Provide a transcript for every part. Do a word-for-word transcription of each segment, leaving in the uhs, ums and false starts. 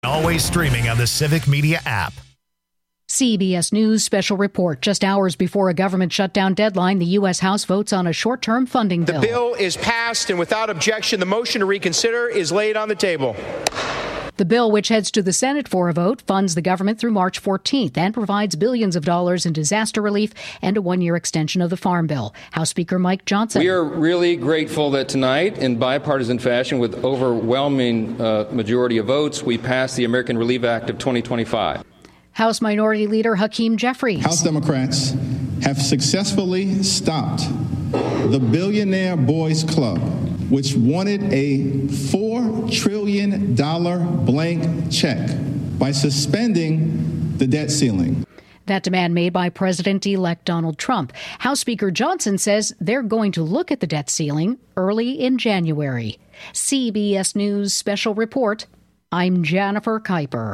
Always streaming on the Civic Media app. C B S News special report. Just hours before a government shutdown deadline, the U S House votes on a short-term funding bill. The bill is passed, and without objection, the motion to reconsider is laid on the table. The bill, which heads to the Senate for a vote, funds the government through March fourteenth and provides billions of dollars in disaster relief and a one-year extension of the Farm Bill. House Speaker Mike Johnson. We are really grateful that tonight, in bipartisan fashion, with overwhelming uh, majority of votes, we passed the American Relief Act of twenty twenty-five. House Minority Leader Hakeem Jeffries. House Democrats have successfully stopped the Billionaire Boys Club, which wanted a four trillion dollars blank check, by suspending the debt ceiling. That demand made by President-elect Donald Trump. House Speaker Johnson says they're going to look at the debt ceiling early in January. C B S News Special Report. I'm Jennifer Kuiper.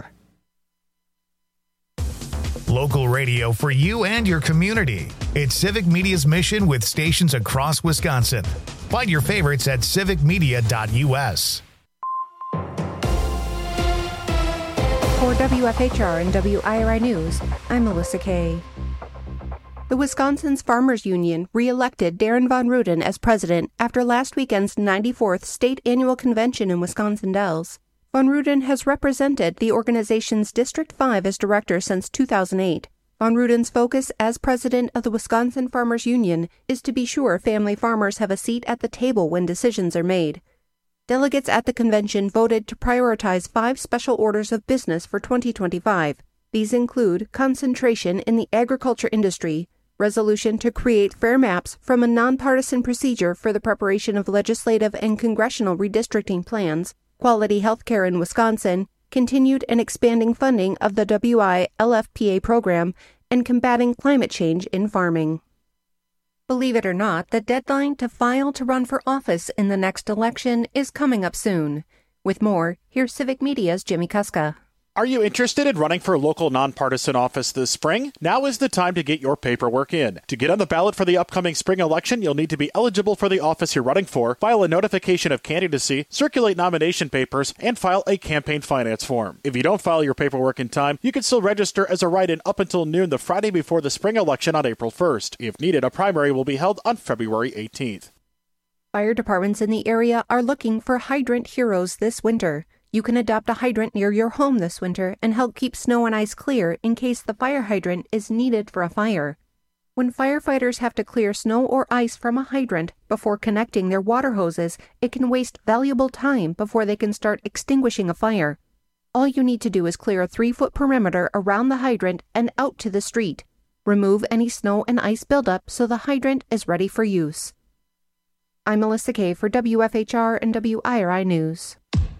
Local radio for you and your community. It's Civic Media's mission with stations across Wisconsin. Find your favorites at civic media dot u s. For W F H R and W I R I News, I'm Melissa Kay. The Wisconsin's Farmers Union re-elected Darren Von Ruden as president after last weekend's ninety-fourth State Annual Convention in Wisconsin Dells. Von Ruden has represented the organization's District five as director since two thousand eight. Von Ruden's focus as president of the Wisconsin Farmers Union is to be sure family farmers have a seat at the table when decisions are made. Delegates at the convention voted to prioritize five special orders of business for twenty twenty-five. These include concentration in the agriculture industry, resolution to create fair maps from a nonpartisan procedure for the preparation of legislative and congressional redistricting plans, quality health care in Wisconsin, continued and expanding funding of the W I L F P A program, and combating climate change in farming. Believe it or not, the deadline to file to run for office in the next election is coming up soon. With more, here's Civic Media's Jimmy Kuska. Are you interested in running for a local nonpartisan office this spring? Now is the time to get your paperwork in. To get on the ballot for the upcoming spring election, you'll need to be eligible for the office you're running for, file a notification of candidacy, circulate nomination papers, and file a campaign finance form. If you don't file your paperwork in time, you can still register as a write-in up until noon the Friday before the spring election on April first. If needed, a primary will be held on February eighteenth. Fire departments in the area are looking for hydrant heroes this winter. You can adopt a hydrant near your home this winter and help keep snow and ice clear in case the fire hydrant is needed for a fire. When firefighters have to clear snow or ice from a hydrant before connecting their water hoses, it can waste valuable time before they can start extinguishing a fire. All you need to do is clear a three-foot perimeter around the hydrant and out to the street. Remove any snow and ice buildup so the hydrant is ready for use. I'm Melissa Kay for W F H R and W I R I News.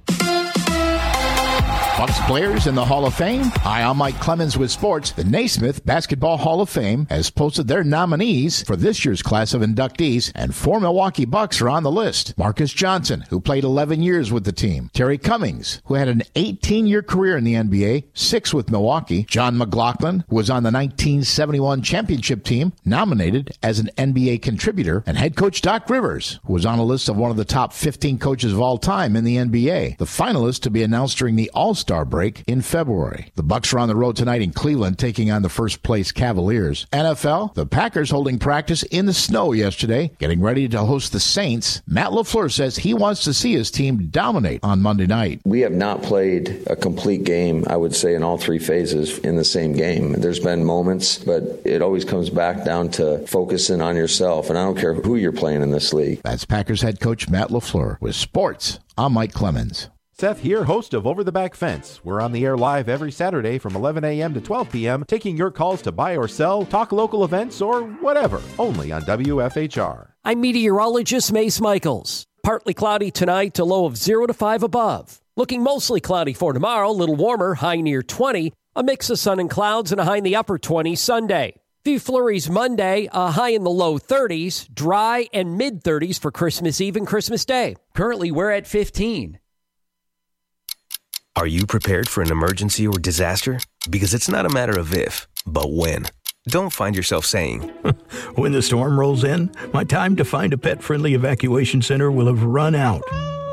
Bucks players in the Hall of Fame? Hi, I'm Mike Clemens with sports. The Naismith Basketball Hall of Fame has posted their nominees for this year's class of inductees, and four Milwaukee Bucks are on the list. Marcus Johnson, who played eleven years with the team. Terry Cummings, who had an eighteen-year career in the N B A, six with Milwaukee. John McLaughlin, who was on the nineteen seventy-one championship team, nominated as an N B A contributor. And head coach Doc Rivers, who was on a list of one of the top fifteen coaches of all time in the N B A. The finalists to be announced during the All-Star break in February. The Bucks are on the road tonight in Cleveland, taking on the first-place Cavaliers. N F L, the Packers holding practice in the snow yesterday, getting ready to host the Saints. Matt LaFleur says he wants to see his team dominate on Monday night. We have not played a complete game, I would say, in all three phases in the same game. There's been moments, but it always comes back down to focusing on yourself, and I don't care who you're playing in this league. That's Packers head coach Matt LaFleur. With sports, I'm Mike Clemens. Seth here, host of Over the Back Fence. We're on the air live every Saturday from eleven a.m. to twelve p.m., taking your calls to buy or sell, talk local events, or whatever, only on W F H R. I'm meteorologist Mace Michaels. Partly cloudy tonight, a low of zero to five above. Looking mostly cloudy for tomorrow, a little warmer, high near twenty. A mix of sun and clouds and a high in the upper twenties Sunday. Few flurries Monday, a high in the low thirties, dry and mid-thirties for Christmas Eve and Christmas Day. Currently, we're at fifteen. Are you prepared for an emergency or disaster? Because it's not a matter of if, but when. Don't find yourself saying, when the storm rolls in, my time to find a pet-friendly evacuation center will have run out.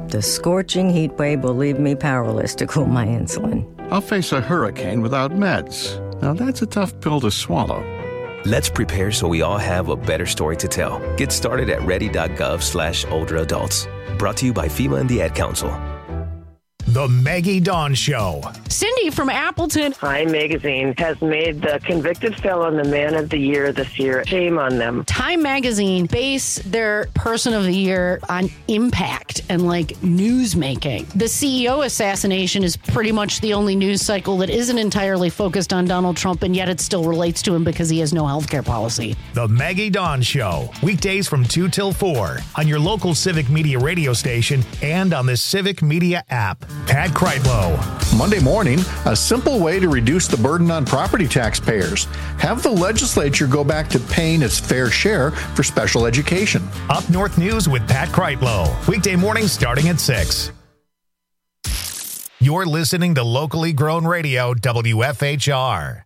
The scorching heat wave will leave me powerless to cool my insulin. I'll face a hurricane without meds. Now that's a tough pill to swallow. Let's prepare so we all have a better story to tell. Get started at ready.gov slash older adults. Brought to you by FEMA and the Ad Council. The Maggie Dawn Show. Cindy from Appleton. Time Magazine has made the convicted felon the man of the year this year. Shame on them. Time Magazine base their person of the year on impact and like news making. The C E O assassination is pretty much the only news cycle that isn't entirely focused on Donald Trump, and yet it still relates to him because he has no healthcare policy. The Maggie Dawn Show. Weekdays from two till four on your local Civic Media radio station and on the Civic Media app. Pat Kreitlow. Monday morning, a simple way to reduce the burden on property taxpayers. Have the legislature go back to paying its fair share for special education. Up North News with Pat Kreitlow. Weekday mornings starting at six. You're listening to locally grown radio, W F H R.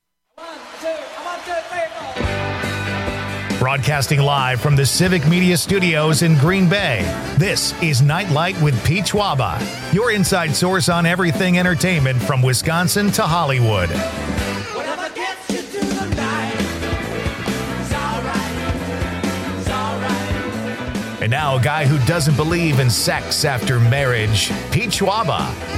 Broadcasting live from the Civic Media Studios in Green Bay, this is Nightlight with Pete Schwaba, your inside source on everything entertainment from Wisconsin to Hollywood. Whatever gets you through the night, it's all right, it's all right. And now a guy who doesn't believe in sex after marriage, Pete Schwaba.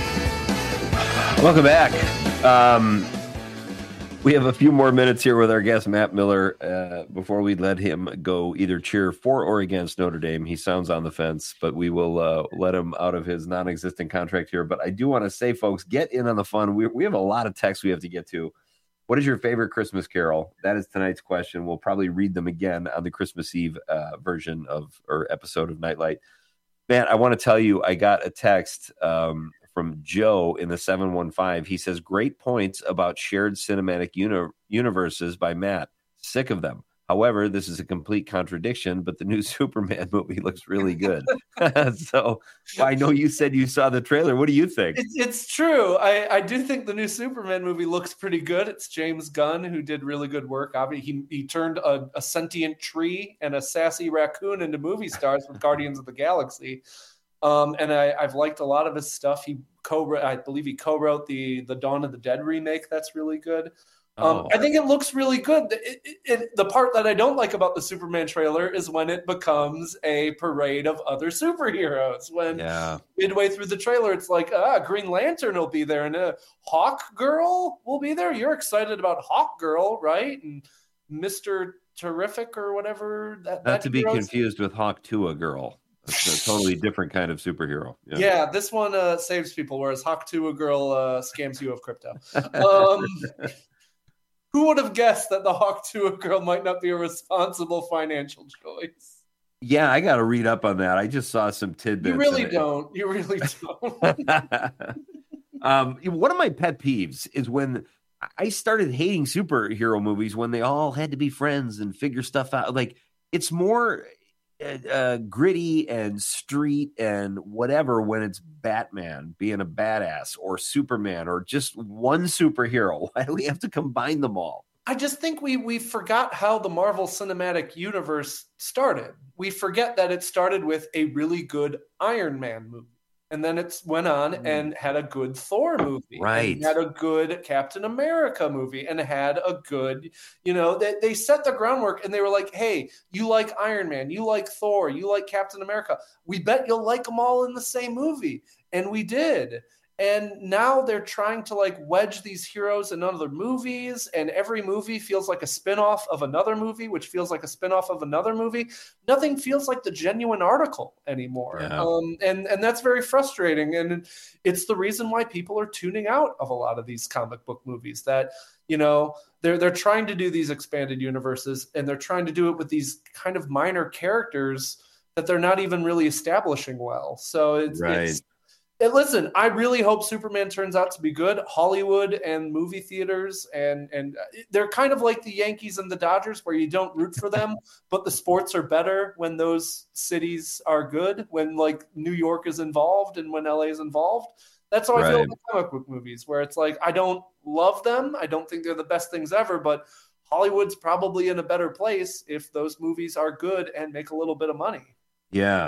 Welcome back. Um, We have a few more minutes here with our guest, Matt Miller, uh, before we let him go either cheer for or against Notre Dame. He sounds on the fence, but we will uh, let him out of his non-existent contract here. But I do want to say, folks, get in on the fun. We, we have a lot of texts we have to get to. What is your favorite Christmas carol? That is tonight's question. We'll probably read them again on the Christmas Eve uh, version of or episode of Nightlight. Matt, I want to tell you, I got a text um, from Joe in the seven one five. He says, great points about shared cinematic uni- universes by Matt. Sick of them. However, this is a complete contradiction, but the new Superman movie looks really good. So I know you said you saw the trailer. What do you think? It's, it's true. I, I do think the new Superman movie looks pretty good. It's James Gunn, who did really good work. Obviously, he, he turned a, a sentient tree and a sassy raccoon into movie stars with Guardians of the Galaxy. Um, and I, I've liked a lot of his stuff. He co I believe he co-wrote the the Dawn of the Dead remake. That's really good. Um, oh. I think it looks really good. It, it, it, the part that I don't like about the Superman trailer is when it becomes a parade of other superheroes. When yeah. midway through the trailer, it's like, ah, Green Lantern will be there and uh, Hawk Girl will be there. You're excited about Hawk Girl, right? And Mister Terrific or whatever. That, Not that to be hero's... confused with Hawk Tua Girl. It's a totally different kind of superhero. Yeah, yeah this one uh, saves people, whereas Hawk Tua Girl uh, scams you of crypto. Um, who would have guessed that the Hawk Tua Girl might not be a responsible financial choice? Yeah, I got to read up on that. I just saw some tidbits. You really don't. You really don't. um, one of my pet peeves is when I started hating superhero movies when they all had to be friends and figure stuff out. Like, it's more... Uh, gritty and street and whatever when it's Batman being a badass or Superman or just one superhero. Why do we have to combine them all? I just think we we forgot how the Marvel Cinematic Universe started. We forget that it started with a really good Iron Man movie. And then it went on mm. and had a good Thor movie. Right. And had a good Captain America movie and had a good, you know, they, they set the groundwork and they were like, hey, you like Iron Man, you like Thor, you like Captain America. We bet you'll like them all in the same movie. And we did. And now they're trying to like wedge these heroes in other movies, and every movie feels like a spinoff of another movie, which feels like a spinoff of another movie. Nothing feels like the genuine article anymore. Yeah. Um, and, and that's very frustrating. And it's the reason why people are tuning out of a lot of these comic book movies, that, you know, they're, they're trying to do these expanded universes, and they're trying to do it with these kind of minor characters that they're not even really establishing well. So it's, right. it's, And listen, I really hope Superman turns out to be good. Hollywood and movie theaters, and and they're kind of like the Yankees and the Dodgers, where you don't root for them, but the sports are better when those cities are good, when like New York is involved and when L A is involved. That's how I right. feel about comic book movies, where it's like, I don't love them. I don't think they're the best things ever, but Hollywood's probably in a better place if those movies are good and make a little bit of money. Yeah.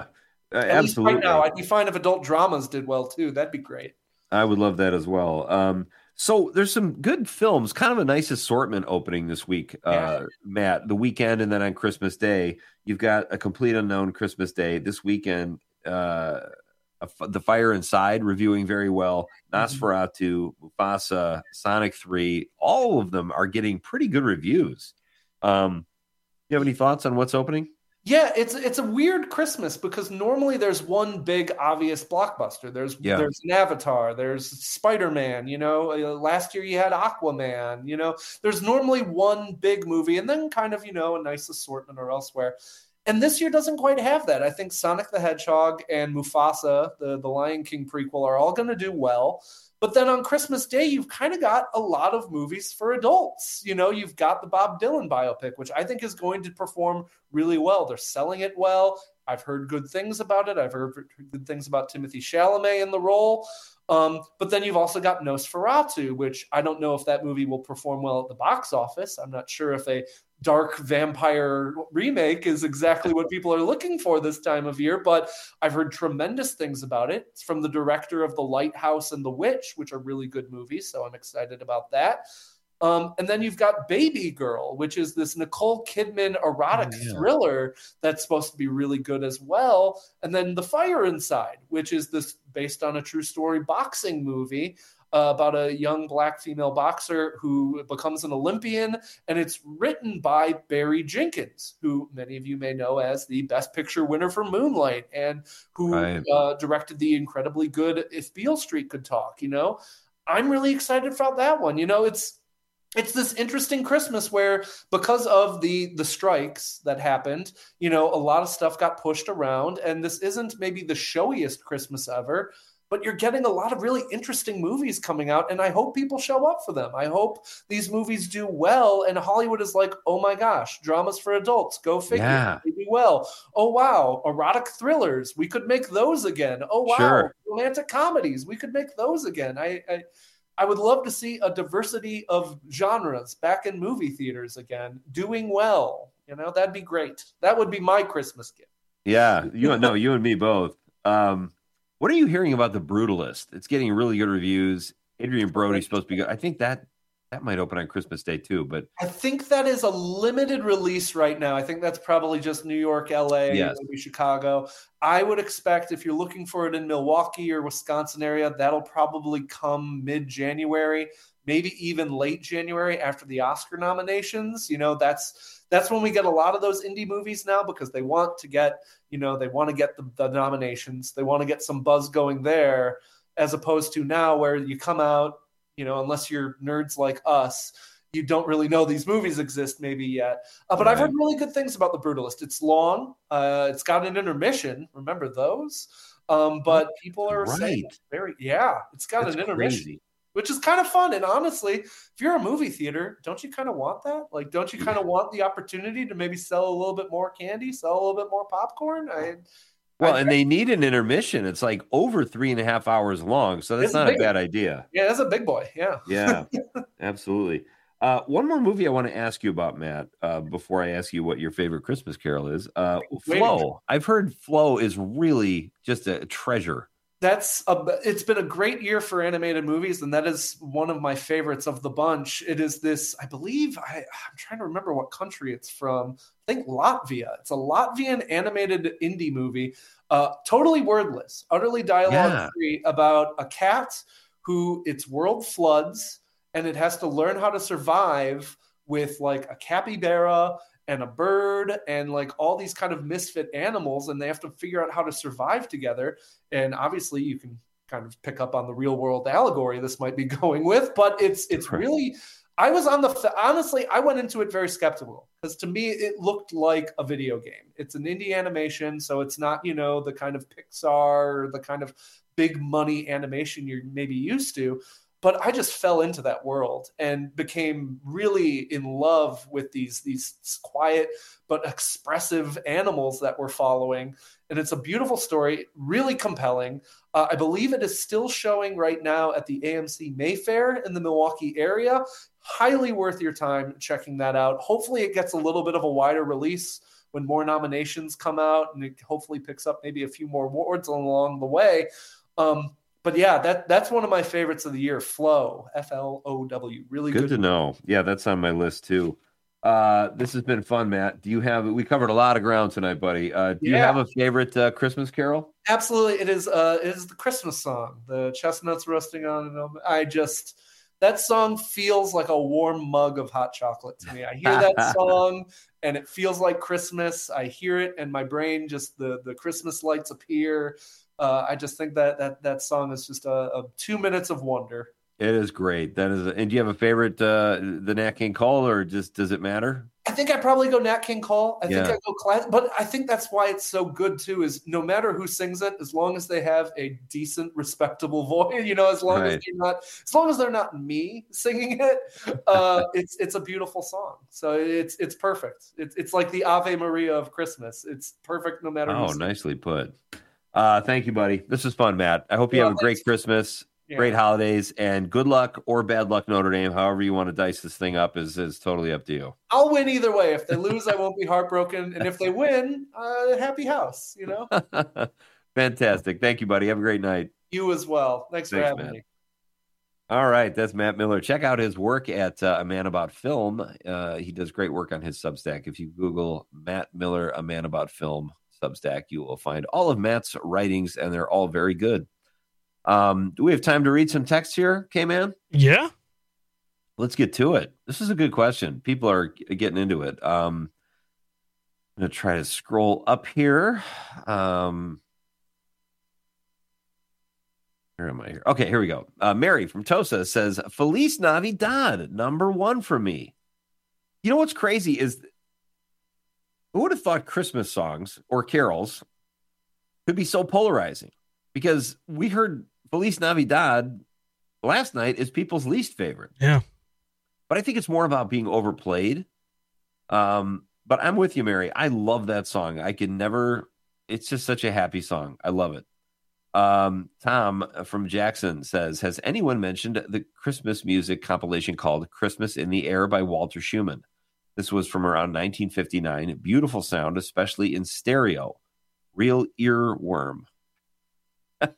Uh, At absolutely. least right now, I'd be fine if adult dramas did well too. That'd be great. I would love that as well. Um, so there's some good films, kind of a nice assortment opening this week, uh, Yeah. Matt. The weekend and then on Christmas Day, you've got A Complete Unknown Christmas Day. This weekend, uh, a f- The Fire Inside reviewing very well. Nosferatu, Mufasa, Sonic three, all of them are getting pretty good reviews. Um, you have any thoughts on what's opening? Yeah, it's it's a weird Christmas because normally there's one big obvious blockbuster. There's Yeah. there's an Avatar, there's Spider-Man, you know, uh, last year you had Aquaman, you know. There's normally one big movie and then kind of, you know, a nice assortment or elsewhere. And this year doesn't quite have that. I think Sonic the Hedgehog and Mufasa, the, the Lion King prequel, are all going to do well. But then on Christmas Day, you've kind of got a lot of movies for adults. You know, you've got the Bob Dylan biopic, which I think is going to perform really well. They're selling it well. I've heard good things about it. I've heard good things about Timothée Chalamet in the role. Um, but then you've also got Nosferatu, which I don't know if that movie will perform well at the box office. I'm not sure if a dark vampire remake is exactly what people are looking for this time of year, but I've heard tremendous things about it. It's from the director of The Lighthouse and The Witch, which are really good movies, so I'm excited about that. Um, and then you've got Baby Girl, which is this Nicole Kidman erotic Oh, yeah. thriller that's supposed to be really good as well. And then The Fire Inside, which is this based on a true story boxing movie uh, about a young black female boxer who becomes an Olympian. And it's written by Barry Jenkins, who many of you may know as the Best Picture winner for Moonlight and who Right. uh, directed the incredibly good If Beale Street Could Talk. You know, I'm really excited about that one. You know, it's It's this interesting Christmas where because of the the strikes that happened, you know, a lot of stuff got pushed around, and this isn't maybe the showiest Christmas ever, but you're getting a lot of really interesting movies coming out, and I hope people show up for them. I hope these movies do well, and Hollywood is like, oh my gosh, dramas for adults, go figure, Yeah. they do well. Oh wow, erotic thrillers, we could make those again. Oh wow, Sure. romantic comedies, we could make those again. I, I I would love to see a diversity of genres back in movie theaters again, doing well. You know, that'd be great. That would be my Christmas gift. Yeah, you no, you and me both. Um, what are you hearing about The Brutalist? It's getting really good reviews. Adrian Brody's supposed to be good. I think that that might open on Christmas Day too. But I think that is a limited release right now. I think that's probably just New York, L A, Yes. maybe Chicago. I would expect if you're looking for it in Milwaukee or Wisconsin area, that'll probably come mid-January, maybe even late January after the Oscar nominations. You know, that's that's when we get a lot of those indie movies now because they want to get, you know, they want to get the, the nominations. They want to get some buzz going there, as opposed to now where you come out, you know, unless you're nerds like us, you don't really know these movies exist maybe yet. Uh, but I've heard really good things about The Brutalist. It's long. Uh, it's got an intermission. Remember those? Um, but people are saying Right. it's very, yeah, it's got That's an intermission, crazy. which is kind of fun. And honestly, if you're a movie theater, don't you kind of want that? Like, don't you kind of want the opportunity to maybe sell a little bit more candy, sell a little bit more popcorn? I, well, I- and they need an intermission. It's like over three and a half hours long, so that's It's a not a big- bad idea. yeah, that's a big boy. Yeah. Yeah, absolutely. Uh, one more movie I want to ask you about, Matt, uh, before I ask you what your favorite Christmas Carol is. Uh, Wait. Flow. I've heard Flow is really just a treasure. That's a, it's been a great year for animated movies, and that is one of my favorites of the bunch. It is this, I believe, I, I'm trying to remember what country it's from. I think Latvia. It's a Latvian animated indie movie, uh, totally wordless, utterly dialogue free, about a cat who its world floods, and it has to learn how to survive with like a capybara and a bird and like all these kind of misfit animals, and they have to figure out how to survive together. And obviously you can kind of pick up on the real world allegory this might be going with, but it's it's really, I was on the, honestly, I went into it very skeptical because to me it looked like a video game. It's an indie animation, so it's not, you know, the kind of Pixar or the kind of big money animation you're maybe used to. But I just fell into that world and became really in love with these, these quiet but expressive animals that we're following. And it's a beautiful story, really compelling. Uh, I believe it is still showing right now at the A M C Mayfair in the Milwaukee area. Highly worth your time checking that out. Hopefully it gets a little bit of a wider release when more nominations come out, and it hopefully picks up maybe a few more awards along the way. Um, but yeah, that that's one of my favorites of the year. Flow, F L O W, really good. Good to know. Yeah, that's on my list too. Uh, this has been fun, Matt. Do you have? We covered a lot of ground tonight, buddy. Uh, do Yeah. you have a favorite uh, Christmas carol? Absolutely, it is. Uh, it is the Christmas song, the chestnuts roasting on an oven. I just that song feels like a warm mug of hot chocolate to me. I hear that song, and it feels like Christmas. I hear it, and my brain just the the Christmas lights appear. Uh, I just think that that that song is just a, a two minutes of wonder. It is great. That is. And do you have a favorite, uh, the Nat King Cole, or just does it matter? I think I probably go Nat King Cole. I Yeah. think I go class, but I think that's why it's so good too. Is no matter who sings it, as long as they have a decent, respectable voice, you know, as long as Right. they're not, as long as they're not me singing it, uh, it's it's a beautiful song. So it's it's perfect. It's it's like the Ave Maria of Christmas. It's perfect no matter. who Oh, sings it. nicely put. Uh, thank you, buddy. This was fun, Matt. I hope you Well, have a great thanks. Christmas, Yeah. great holidays, and good luck or bad luck, Notre Dame. However you want to dice this thing up is is totally up to you. I'll win either way. If they lose, I won't be heartbroken, and if they win, uh, happy house. You know, Fantastic. Thank you, buddy. Have a great night. you as well. Thanks, for Thanks, having Matt. me. All right, that's Matt Miller. Check out his work at uh, A Man About Film. Uh, he does great work on his Substack. If you Google Matt Miller, A Man About Film Substack, you will find all of Matt's writings, and they're all very good. Um, do we have time to read some text here, K-Man? Yeah. Let's get to it. This is a good question. People are getting into it. Um, I'm going to try to scroll up here. Um, where am I here? Okay, here we go. Uh, Mary from Tosa says, Feliz Navidad, number one for me. You know what's crazy is, who would have thought Christmas songs or carols could be so polarizing? Because we heard Feliz Navidad last night is people's least favorite. Yeah. But I think it's more about being overplayed. Um, but I'm with you, Mary. I love that song. I can never, it's just such a happy song. I love it. Um, Tom from Jackson says, has anyone mentioned the Christmas music compilation called Christmas in the Air by Walter Schumann? This was from around nineteen fifty-nine. Beautiful sound, especially in stereo. Real earworm. uh,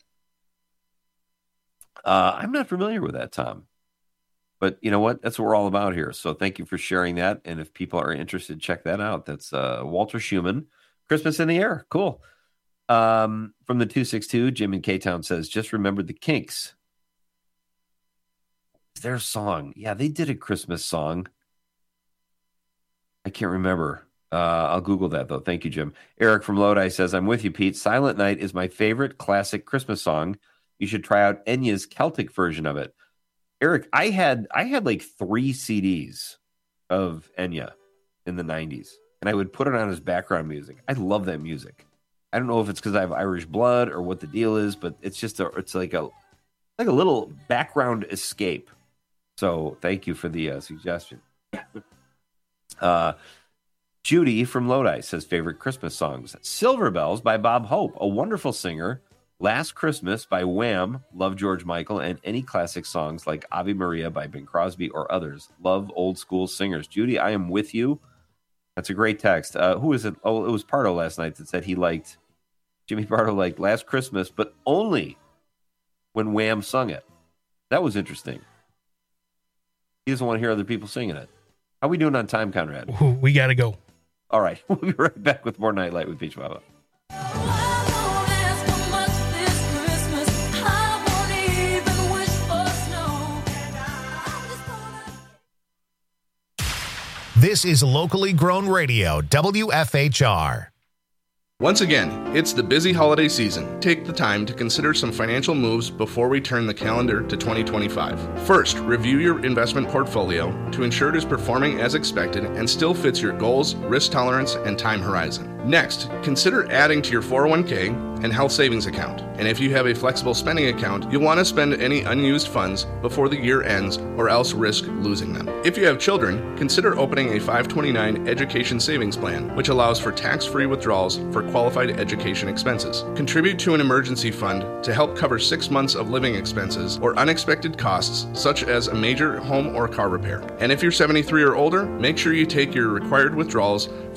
I'm not familiar with that, Tom. But you know what? That's what we're all about here. So thank you for sharing that. And if people are interested, check that out. That's uh, Walter Schumann, Christmas in the Air. Cool. Um, from the two six two, Jim in K-Town says, just remembered the Kinks. Their song. Yeah, they did a Christmas song. I can't remember. Uh, I'll Google that, though. Thank you, Jim. Eric from Lodi says, I'm with you, Pete. Silent Night is my favorite classic Christmas song. You should try out Enya's Celtic version of it. Eric, I had I had like three C Ds of Enya in the nineties, and I would put it on as background music. I love that music. I don't know if it's because I have Irish blood or what the deal is, but it's just a it's like a like a little background escape. So thank you for the uh, suggestion. Uh, Judy from Lodi says favorite Christmas songs: Silver Bells by Bob Hope, a wonderful singer. Last Christmas by Wham, love George Michael, and any classic songs like Ave Maria by Bing Crosby or others. Love old school singers. Judy, I am with you. That's a great text. Uh, who is it? Oh, it was Pardo last night that said he liked, Jimmy Pardo liked Last Christmas, but only when Wham sung it. That was interesting. He doesn't want to hear other people singing it. How are we doing on time, Conrad? We got to go. All right. We'll be right back with more Nightlight with Peach Baba. This is locally grown radio, W F H R. Once again, it's the busy holiday season. Take the time to consider some financial moves before we turn the calendar to twenty twenty-five. First, review your investment portfolio to ensure it is performing as expected and still fits your goals, risk tolerance, and time horizon. Next, consider adding to your four oh one k and health savings account. And if you have a flexible spending account, you'll want to spend any unused funds before the year ends or else risk losing them. If you have children, consider opening a five twenty-nine education savings plan, which allows for tax-free withdrawals for qualified education expenses. Contribute to an emergency fund to help cover six months of living expenses or unexpected costs, such as a major home or car repair. And if you're seventy-three or older, make sure you take your required withdrawals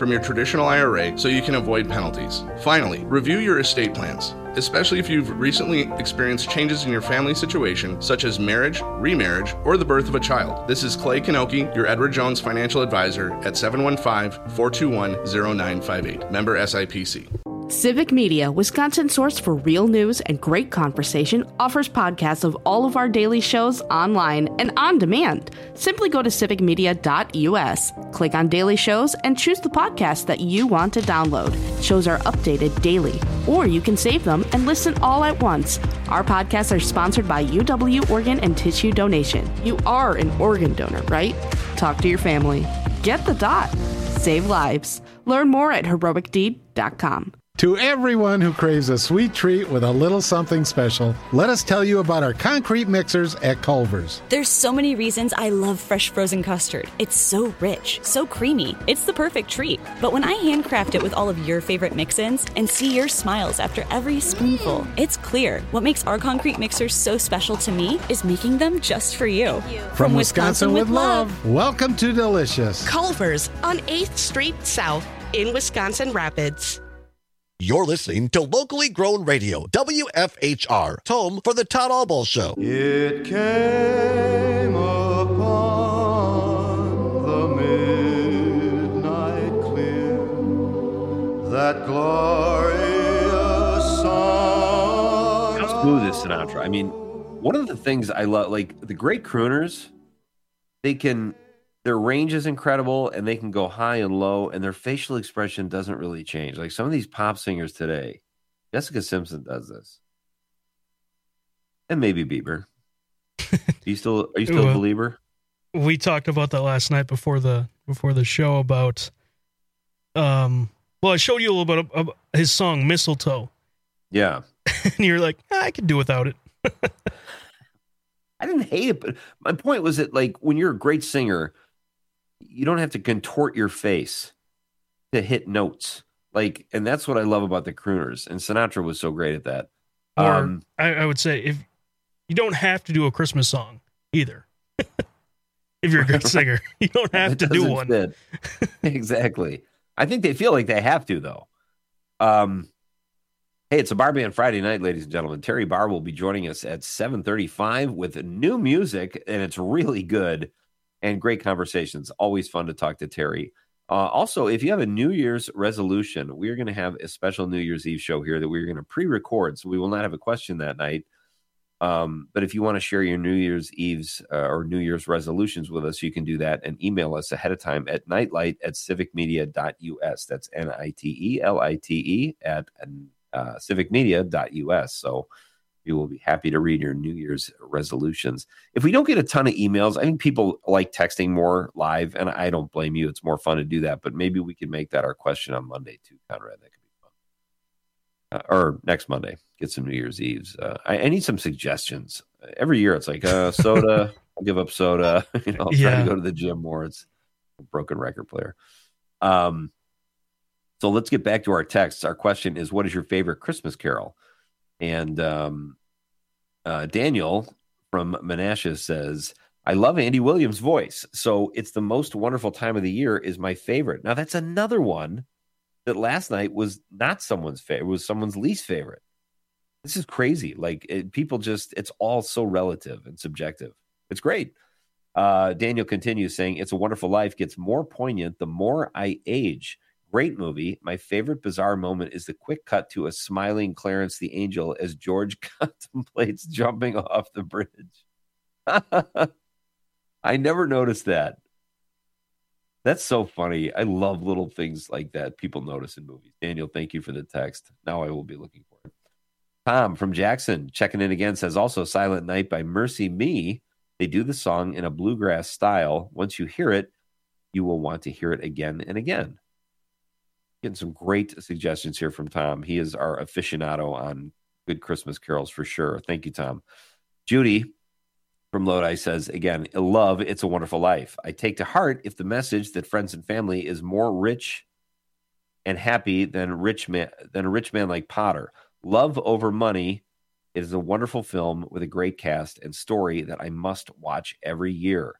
from your traditional I R A so you can avoid penalties. Finally, review your estate plans, especially if you've recently experienced changes in your family situation, such as marriage, remarriage, or the birth of a child. This is Clay Kanoki, your Edward Jones financial advisor at seven one five, four two one, zero nine five eight. Member S I P C. Civic Media, Wisconsin's source for real news and great conversation, offers podcasts of all of our daily shows online and on demand. Simply go to civic media dot u s, click on daily shows, and choose the podcast that you want to download. Shows are updated daily, or you can save them and listen all at once. Our podcasts are sponsored by U W Organ and Tissue Donation. You are an organ donor, right? Talk to your family. Get the dot. Save lives. Learn more at heroic deed dot com. To everyone who craves a sweet treat with a little something special, let us tell you about our concrete mixers at Culver's. There's so many reasons I love fresh frozen custard. It's so rich, so creamy. It's the perfect treat. But when I handcraft it with all of your favorite mix-ins and see your smiles after every spoonful, it's clear what makes our concrete mixers so special to me is making them just for you. From, From Wisconsin, Wisconsin with love. love, welcome to Delicious. Culver's on eighth Street South in Wisconsin Rapids. You're listening to locally grown radio, W F H R, home for the Todd Albaugh Show. It came upon the midnight clear, that glorious song. How smooth is Sinatra? I mean, one of the things I love, like the great crooners, they can... Their range is incredible, and they can go high and low, and their facial expression doesn't really change. Like some of these pop singers today, Jessica Simpson does this, and maybe Bieber. Are you still are you still a believer? We talked about that last night before the before the show about. Um. Well, I showed you a little bit of, of his song "Mistletoe." Yeah, and you're like, ah, I could do without it. I didn't hate it, but my point was that, like, when you're a great singer, you don't have to contort your face to hit notes. Like, and that's what I love about the crooners. And Sinatra was so great at that. Or Um, I, I would say if you don't have to do a Christmas song either. If you're a good singer, you don't have It to do doesn't one. fit. Exactly. I think they feel like they have to, though. Um, hey, it's a Bar Band Friday night, ladies and gentlemen. Terry Barr will be joining us at seven thirty-five with new music, and it's really good and great conversations. Always fun to talk to Terry. Uh, also, if you have a New Year's resolution, we're going to have a special New Year's Eve show here that we're going to pre-record, so we will not have a question that night. Um, but if you want to share your New Year's Eve's uh, or New Year's resolutions with us, you can do that and email us ahead of time at nightlight at civic media dot u s. That's N I T E L I T E at uh, civic media dot u s. So we will be happy to read your New Year's resolutions. If we don't get a ton of emails, I think people like texting more live, and I don't blame you. It's more fun to do that, but maybe we can make that our question on Monday too, Conrad. That could be fun. Uh, or next Monday, get some New Year's Eves. Uh, I, I need some suggestions. Every year it's like uh, soda. I'll give up soda. you know, I'll try Yeah. to go to the gym more. It's a broken record player. Um, so let's get back to our texts. Our question is, what is your favorite Christmas carol? And um, uh, Daniel from Menasha says, I love Andy Williams' voice. So It's the Most Wonderful Time of the Year is my favorite. Now, that's another one that last night was not someone's favorite. It was someone's least favorite. This is crazy. Like it, people just, it's all so relative and subjective. It's great. Uh, Daniel continues saying, It's a Wonderful Life gets more poignant the more I age. Great movie. My favorite bizarre moment is the quick cut to a smiling Clarence the Angel as George contemplates jumping off the bridge. I never noticed that. That's so funny. I love little things like that people notice in movies. Daniel, thank you for the text. Now I will be looking for it. Tom from Jackson checking in again says also Silent Night by Mercy Me. They do the song in a bluegrass style. Once you hear it, you will want to hear it again and again. Getting some great suggestions here from Tom. He is our aficionado on good Christmas carols for sure. Thank you, Tom. Judy from Lodi says, again, love It's a Wonderful Life. I take to heart if the message that friends and family is more rich and happy than rich man than a rich man like Potter. Love over money. It is a wonderful film with a great cast and story that I must watch every year.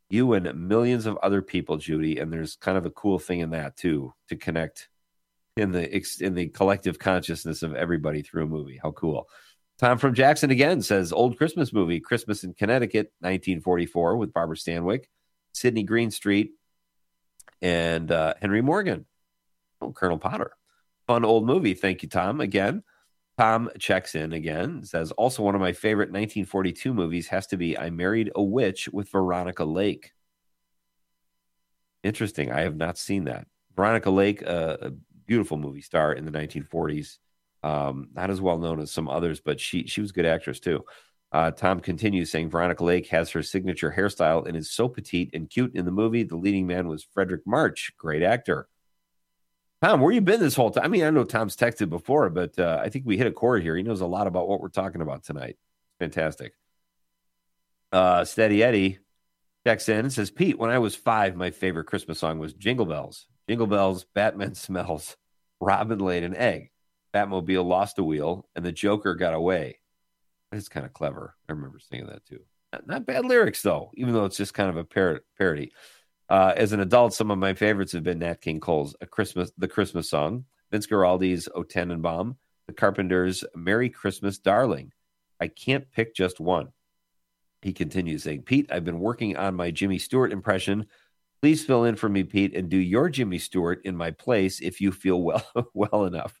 You and millions of other people, Judy, and there's kind of a cool thing in that too, to connect in the in the collective consciousness of everybody through a movie. How cool. Tom from Jackson again says, old Christmas movie, Christmas in Connecticut, nineteen forty-four, with Barbara Stanwyck, Sidney Greenstreet, and uh, Henry Morgan. Oh, Colonel Potter. Fun old movie. Thank you, Tom. Again, Tom checks in again, says, also one of my favorite nineteen forty-two movies has to be I Married a Witch with Veronica Lake. Interesting. I have not seen that. Veronica Lake, uh, a beautiful movie star in the nineteen forties. Um, not as well known as some others, but she she was a good actress too. Uh, Tom continues saying Veronica Lake has her signature hairstyle and is so petite and cute in the movie. The leading man was Frederick March, great actor. Tom, where you been this whole time? I mean, I know Tom's texted before, but uh, I think we hit a chord here. He knows a lot about what we're talking about tonight. Fantastic. Uh, Steady Eddie checks in and says, Pete, when I was five, my favorite Christmas song was Jingle Bells. Jingle Bells, Batman smells, Robin laid an egg. Batmobile lost a wheel, and the Joker got away. It's kind of clever. I remember singing that too. Not, not bad lyrics, though, even though it's just kind of a par- parody. Uh, as an adult, some of my favorites have been Nat King Cole's A Christmas, The Christmas Song, Vince Guaraldi's O Tannenbaum, The Carpenters' Merry Christmas, Darling. I can't pick just one. He continues saying, Pete, I've been working on my Jimmy Stewart impression. Please fill in for me, Pete, and do your Jimmy Stewart in my place if you feel well well enough.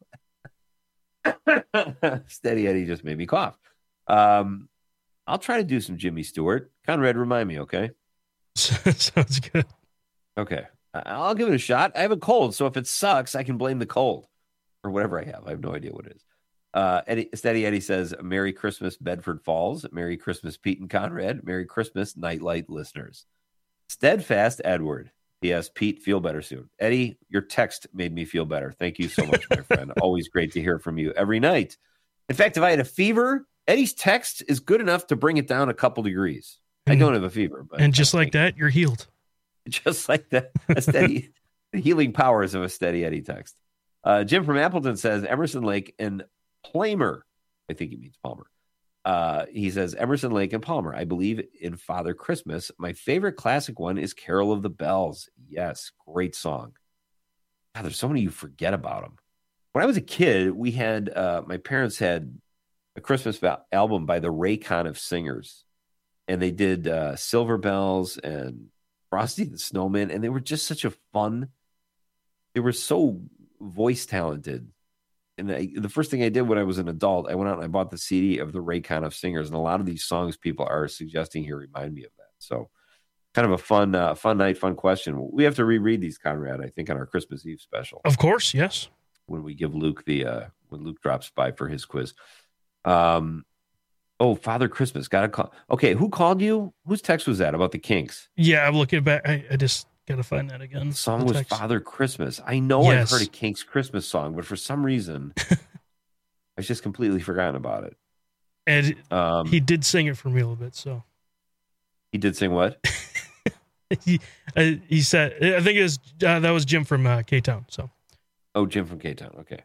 Steady Eddie just made me cough. Um, I'll try to do some Jimmy Stewart. Conrad, remind me, okay? Sounds good. Okay. I'll give it a shot. I have a cold, so if it sucks, I can blame the cold or whatever I have. I have no idea what it is. Uh, Eddie, Steady Eddie says, Merry Christmas, Bedford Falls. Merry Christmas, Pete and Conrad. Merry Christmas, Nightlight listeners. Steadfast Edward. P S. Pete, feel better soon. Eddie, your text made me feel better. Thank you so much, my friend. Always great to hear from you every night. In fact, if I had a fever, Eddie's text is good enough to bring it down a couple degrees. And, I don't have a fever. But and just like that, you're healed. Just like that. A steady, the healing powers of a Steady Eddie text. Uh, Jim from Appleton says, Emerson Lake and Palmer. I think he means Palmer. Uh, he says, Emerson, Lake, and Palmer. I believe in Father Christmas. My favorite classic one is Carol of the Bells. Yes, great song. God, there's so many you forget about them. When I was a kid, we had, uh, my parents had a Christmas val- album by the Raycon of Singers. And they did uh, Silver Bells and Frosty the Snowman. And they were just such a fun, they were so voice talented. And I, the first thing I did when I was an adult, I went out and I bought the C D of the Raycon of Singers. And a lot of these songs people are suggesting here remind me of that. So kind of a fun, uh, fun night, fun question. We have to reread these, Conrad, I think, on our Christmas Eve special. Of course, yes. When we give Luke the, uh, when Luke drops by for his quiz. Um, oh, Father Christmas, got a call. Okay, who called you? Whose text was that about the Kinks? Yeah, I'm looking back. I, I just got to find that again. The song was text. Father Christmas. I know yes. I've heard a Kinks Christmas song, but for some reason, I've just completely forgotten about it. And um, he did sing it for me a little bit, so. He did sing what? he, uh, he said, I think it was, uh, that was Jim from uh, K-Town, so. Oh, Jim from K-Town, okay.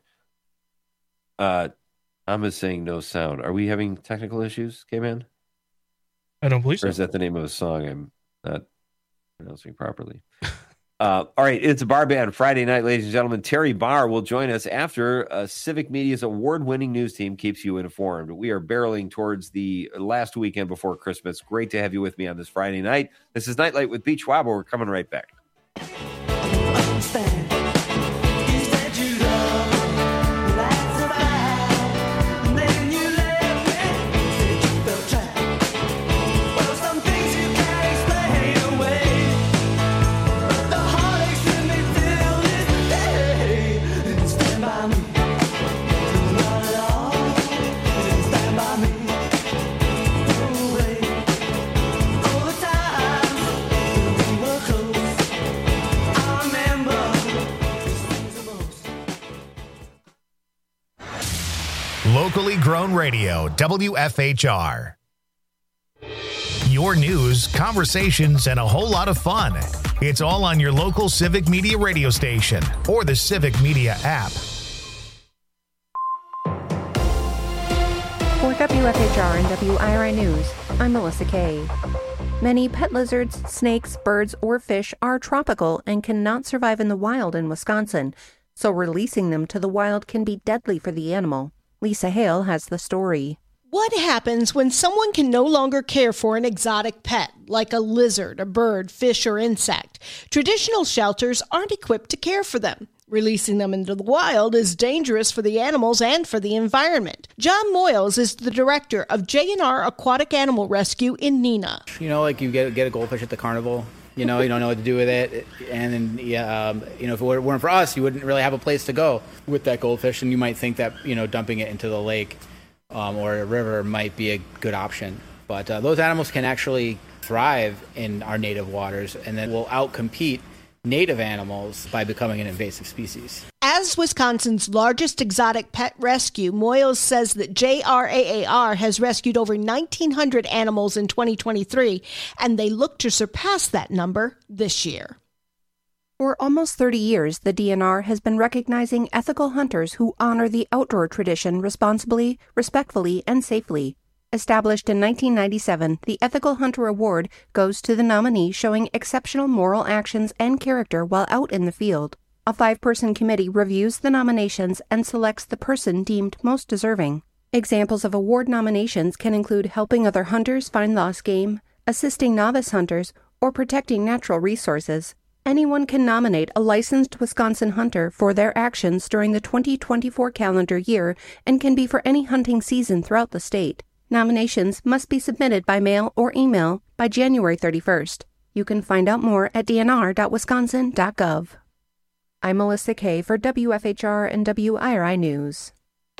Uh, I'm just saying no sound. Are we having technical issues, K-Man? I don't believe so. Or is that the name of a song I'm not pronouncing properly? uh, all right, it's a bar band Friday night, ladies and gentlemen. Terry Barr will join us after uh, Civic Media's award-winning news team keeps you informed. We are barreling towards the last weekend before Christmas. Great to have you with me on this Friday night. This is Nightlight with Pete Schwab. We're coming right back. Locally grown radio, W F H R. Your news, conversations, and a whole lot of fun. It's all on your local Civic Media radio station or the Civic Media app. For W F H R and W I R I News, I'm Melissa Kay. Many pet lizards, snakes, birds, or fish are tropical and cannot survive in the wild in Wisconsin, so releasing them to the wild can be deadly for the animal. Lisa Hale has the story. What happens when someone can no longer care for an exotic pet, like a lizard, a bird, fish, or insect? Traditional shelters aren't equipped to care for them. Releasing them into the wild is dangerous for the animals and for the environment. John Moyles is the director of J and R Aquatic Animal Rescue in Neenah. You know, like you get get a goldfish at the carnival. You know, you don't know what to do with it, and then yeah, um, you know, if it weren't for us, you wouldn't really have a place to go with that goldfish, and you might think that you know dumping it into the lake um, or a river might be a good option. But uh, those animals can actually thrive in our native waters, and then will outcompete native animals by becoming an invasive species. As Wisconsin's largest exotic pet rescue, Moyles says that J R A A R has rescued over nineteen hundred animals in twenty twenty-three, and they look to surpass that number this year. For almost thirty years, the D N R has been recognizing ethical hunters who honor the outdoor tradition responsibly, respectfully, and safely. Established in nineteen ninety-seven, the Ethical Hunter Award goes to the nominee showing exceptional moral actions and character while out in the field. A five-person committee reviews the nominations and selects the person deemed most deserving. Examples of award nominations can include helping other hunters find lost game, assisting novice hunters, or protecting natural resources. Anyone can nominate a licensed Wisconsin hunter for their actions during the twenty twenty-four calendar year and can be for any hunting season throughout the state. Nominations must be submitted by mail or email by January thirty-first. You can find out more at d n r dot wisconsin dot gov. I'm Melissa Kay for W F H R and W I R I News.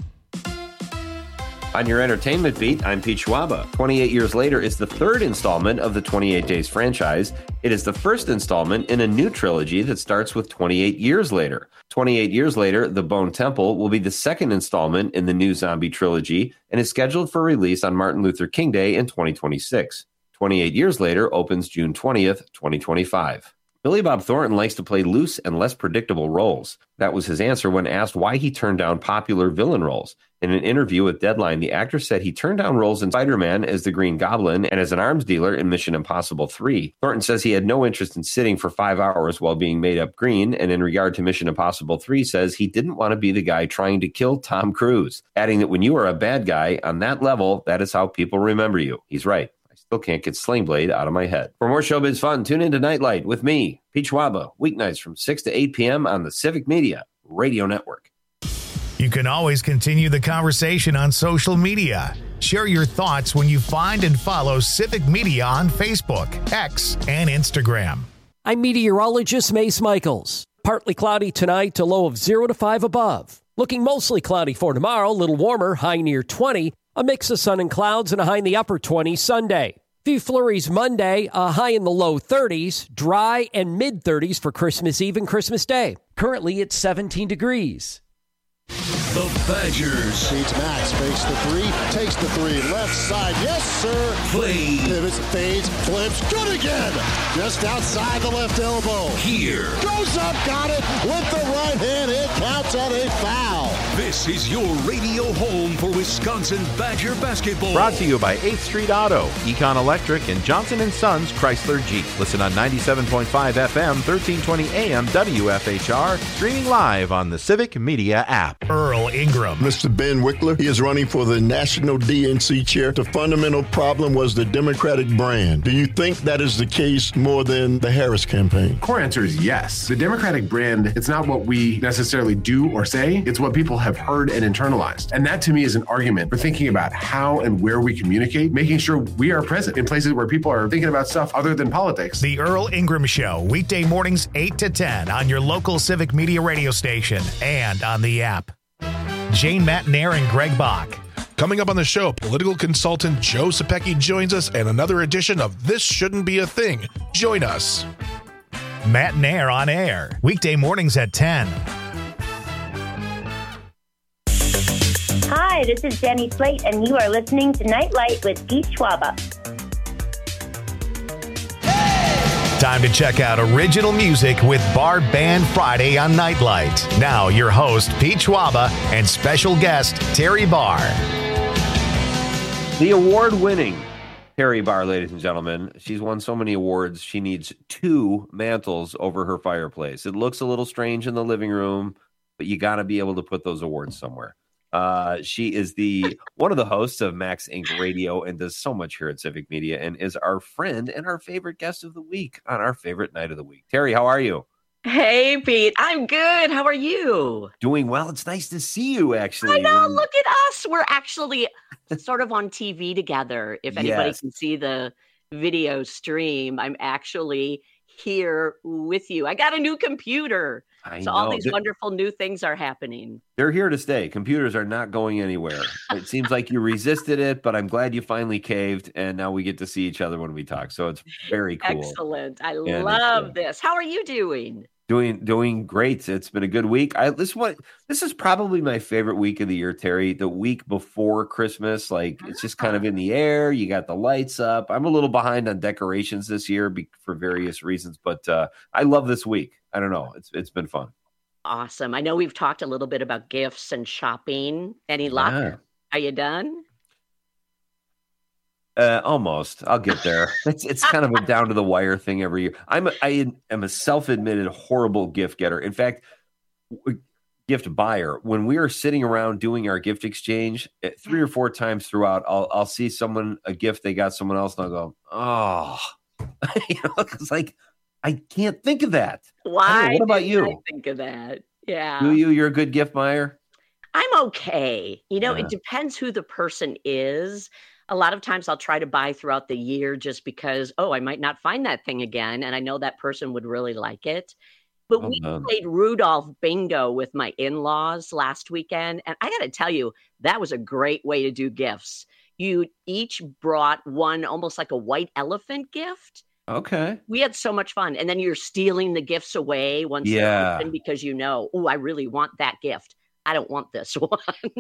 On your entertainment beat, I'm Pete Schwaba. twenty-eight Years Later is the third installment of the twenty-eight Days franchise. It is the first installment in a new trilogy that starts with twenty-eight Years Later. twenty-eight Years Later, The Bone Temple will be the second installment in the new zombie trilogy and is scheduled for release on Martin Luther King Day in twenty twenty-six. twenty-eight Years Later opens June twentieth, twenty twenty-five. Billy Bob Thornton likes to play loose and less predictable roles. That was his answer when asked why he turned down popular villain roles. In an interview with Deadline, the actor said he turned down roles in Spider-Man as the Green Goblin and as an arms dealer in Mission Impossible three. Thornton says he had no interest in sitting for five hours while being made up green, and in regard to Mission Impossible three, says he didn't want to be the guy trying to kill Tom Cruise, adding that when you are a bad guy on that level, that is how people remember you. He's right. Still can't get Sling Blade out of my head. For more showbiz fun, tune into Nightlight with me, Pete Schwaba, weeknights from six to eight p.m. on the Civic Media Radio Network. You can always continue the conversation on social media. Share your thoughts when you find and follow Civic Media on Facebook, X, and Instagram. I'm meteorologist Mace Michaels. Partly cloudy tonight to low of zero to five above. Looking mostly cloudy for tomorrow, a little warmer, high near twenty. A mix of sun and clouds and a high in the upper twenties Sunday. Few flurries Monday, a high in the low thirties, dry and mid thirties for Christmas Eve and Christmas Day. Currently it's seventeen degrees. The Badgers. Feeds Max, fakes the three, takes the three, left side, yes sir. Play. Pivots, fades, flips, good again. Just outside the left elbow. Here. Goes up, got it, with the right hand, it counts on a foul. This is your radio home for Wisconsin Badger basketball. Brought to you by eighth Street Auto, Econ Electric, and Johnson and Sons Chrysler Jeep. Listen on ninety-seven point five F M, thirteen twenty A M W F H R, streaming live on the Civic Media app. Earl Ingram. Mister Ben Wickler, he is running for the National D N C chair. The fundamental problem was the Democratic brand. Do you think that is the case more than the Harris campaign? Core answer is yes. The Democratic brand, it's not what we necessarily do or say, it's what people have heard and internalized. And that to me is an argument for thinking about how and where we communicate, making sure we are present in places where people are thinking about stuff other than politics. The Earl Ingram Show, weekday mornings eight to ten on your local Civic Media radio station and on the app. Jane Matnair and Greg Bach. Coming up on the show, political consultant Joe Sapecki joins us and another edition of This Shouldn't Be a Thing. Join us. Matnair on air, weekday mornings at ten. Hi, this is Jenny Slate, and you are listening to Nightlight with Pete Schwaba. Time to check out original music with Bar Band Friday on Nightlight. Now, your host, Pete Schwaba, and special guest, Terry Barr. The award-winning Terry Barr, ladies and gentlemen. She's won so many awards. She needs two mantles over her fireplace. It looks a little strange in the living room, but you got to be able to put those awards somewhere. Uh, she is the one of the hosts of Max Incorporated. Radio and does so much here at Civic Media and is our friend and our favorite guest of the week on our favorite night of the week. Terry, how are you? Hey, Pete. I'm good. How are you? Doing well. It's nice to see you, actually. I know. Look at us. We're actually sort of on T V together. If anybody Yes. can see the video stream, I'm actually here with you. I got a new computer. I so all know. these They're- wonderful new things are happening. They're here to stay. Computers are not going anywhere. It seems like you resisted it, but I'm glad you finally caved, and now we get to see each other when we talk. So it's very cool. Excellent. I And, love uh, this. How are you doing? Doing doing great. It's been a good week. I this one this is probably my favorite week of the year, Terry. The week before Christmas, like it's just kind of in the air. You got the lights up. I'm a little behind on decorations this year be, for various reasons, but uh, I love this week. I don't know. It's it's been fun. Awesome. I know we've talked a little bit about gifts and shopping. Any luck? Yeah. Are you done? Uh, almost. I'll get there. It's it's kind of a down to the wire thing every year. I'm a, I am a self-admitted horrible gift getter. In fact, w- gift buyer. When we are sitting around doing our gift exchange, eh, three or four times throughout, I'll I'll see someone a gift they got someone else, and I'll go, oh, you know, it's like I can't think of that. I don't know. Why? What about didn't you? I think of that. Yeah. Do you? You're a good gift buyer. I'm okay. You know, Yeah. it depends who the person is. A lot of times I'll try to buy throughout the year just because, oh, I might not find that thing again. And I know that person would really like it. But Well we done. played Rudolph Bingo with my in laws last weekend. And I got to tell you, that was a great way to do gifts. You each brought one almost like a white elephant gift. Okay. We had so much fun. And then you're stealing the gifts away once they're Yeah. open because you know, oh, I really want that gift. I don't want this one.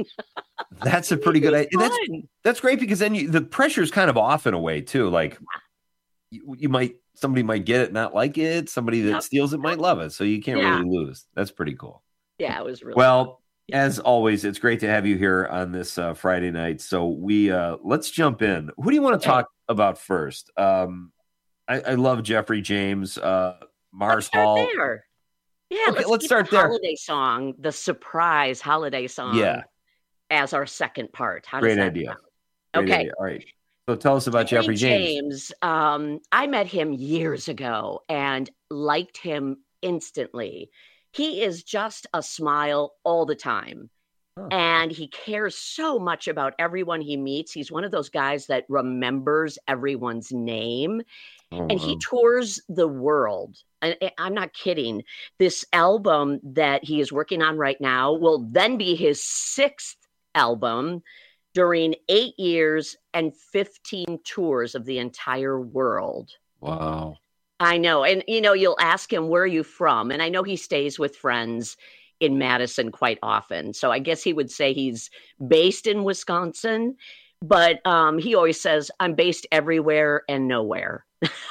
That's a pretty good idea. That's fun. that's great because then you, the pressure's kind of off in a way too. Like you, you might somebody might get it, not like it. Somebody that Yep. steals it might love it. So you can't Yeah. really lose. That's pretty cool. Yeah, it was really Well, as always, it's great to have you here on this uh, Friday night. So we uh, let's jump in. Who do you want to talk about first? Um, I, I love Jeffrey James, uh, Mars Hall. there. Yeah, Okay, let's, let's keep start the there. holiday song, the surprise holiday song, Yeah. as our second part. How does Great that idea. sound? Great Okay. idea. All right. So tell us about Jeffrey James. um, I met him years ago and liked him instantly. He is just a smile all the time. And he cares so much about everyone he meets. He's one of those guys that remembers everyone's name. Oh, and he wow. tours the world. And I- I'm not kidding. This album that he is working on right now will then be his sixth album during eight years and fifteen tours of the entire world. Wow. I know. And, you know, you'll ask him, where are you from? And I know he stays with friends in Madison quite often. So I guess he would say he's based in Wisconsin, but um, he always says, I'm based everywhere and nowhere.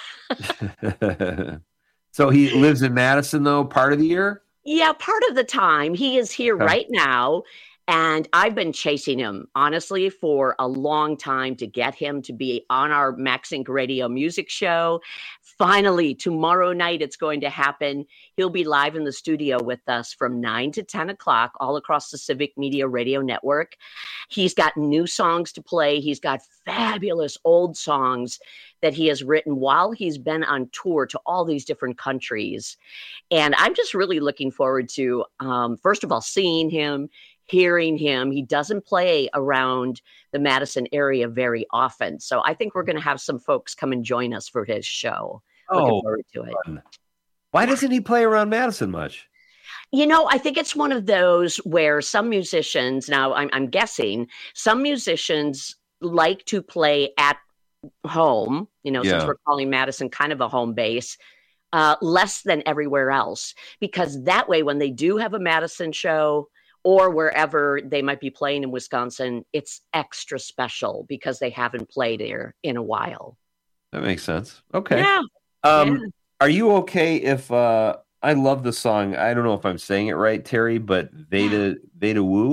So he lives in Madison, though, part of the year? Yeah, part of the time. He is here Okay. right now. And I've been chasing him, honestly, for a long time to get him to be on our Max Inc radio music show. Finally, tomorrow night, it's going to happen. He'll be live in the studio with us from nine to ten o'clock all across the Civic Media Radio Network. He's got new songs to play. He's got fabulous old songs that he has written while he's been on tour to all these different countries. And I'm just really looking forward to, um, first of all, seeing him, hearing him. He doesn't play around the Madison area very often. So I think we're going to have some folks come and join us for his show. Looking Oh, forward to it. fun. Why doesn't he play around Madison much? You know, I think it's one of those where some musicians, now I'm, I'm guessing, some musicians like to play at home, you know, since Yeah. we're calling Madison kind of a home base, uh, less than everywhere else. Because that way, when they do have a Madison show or wherever they might be playing in Wisconsin, it's extra special because they haven't played there in a while. That makes sense. Okay. Yeah. Um, Yeah. Are you okay if uh, I love the song? I don't know if I'm saying it right, Terry, but Veda Veda Woo.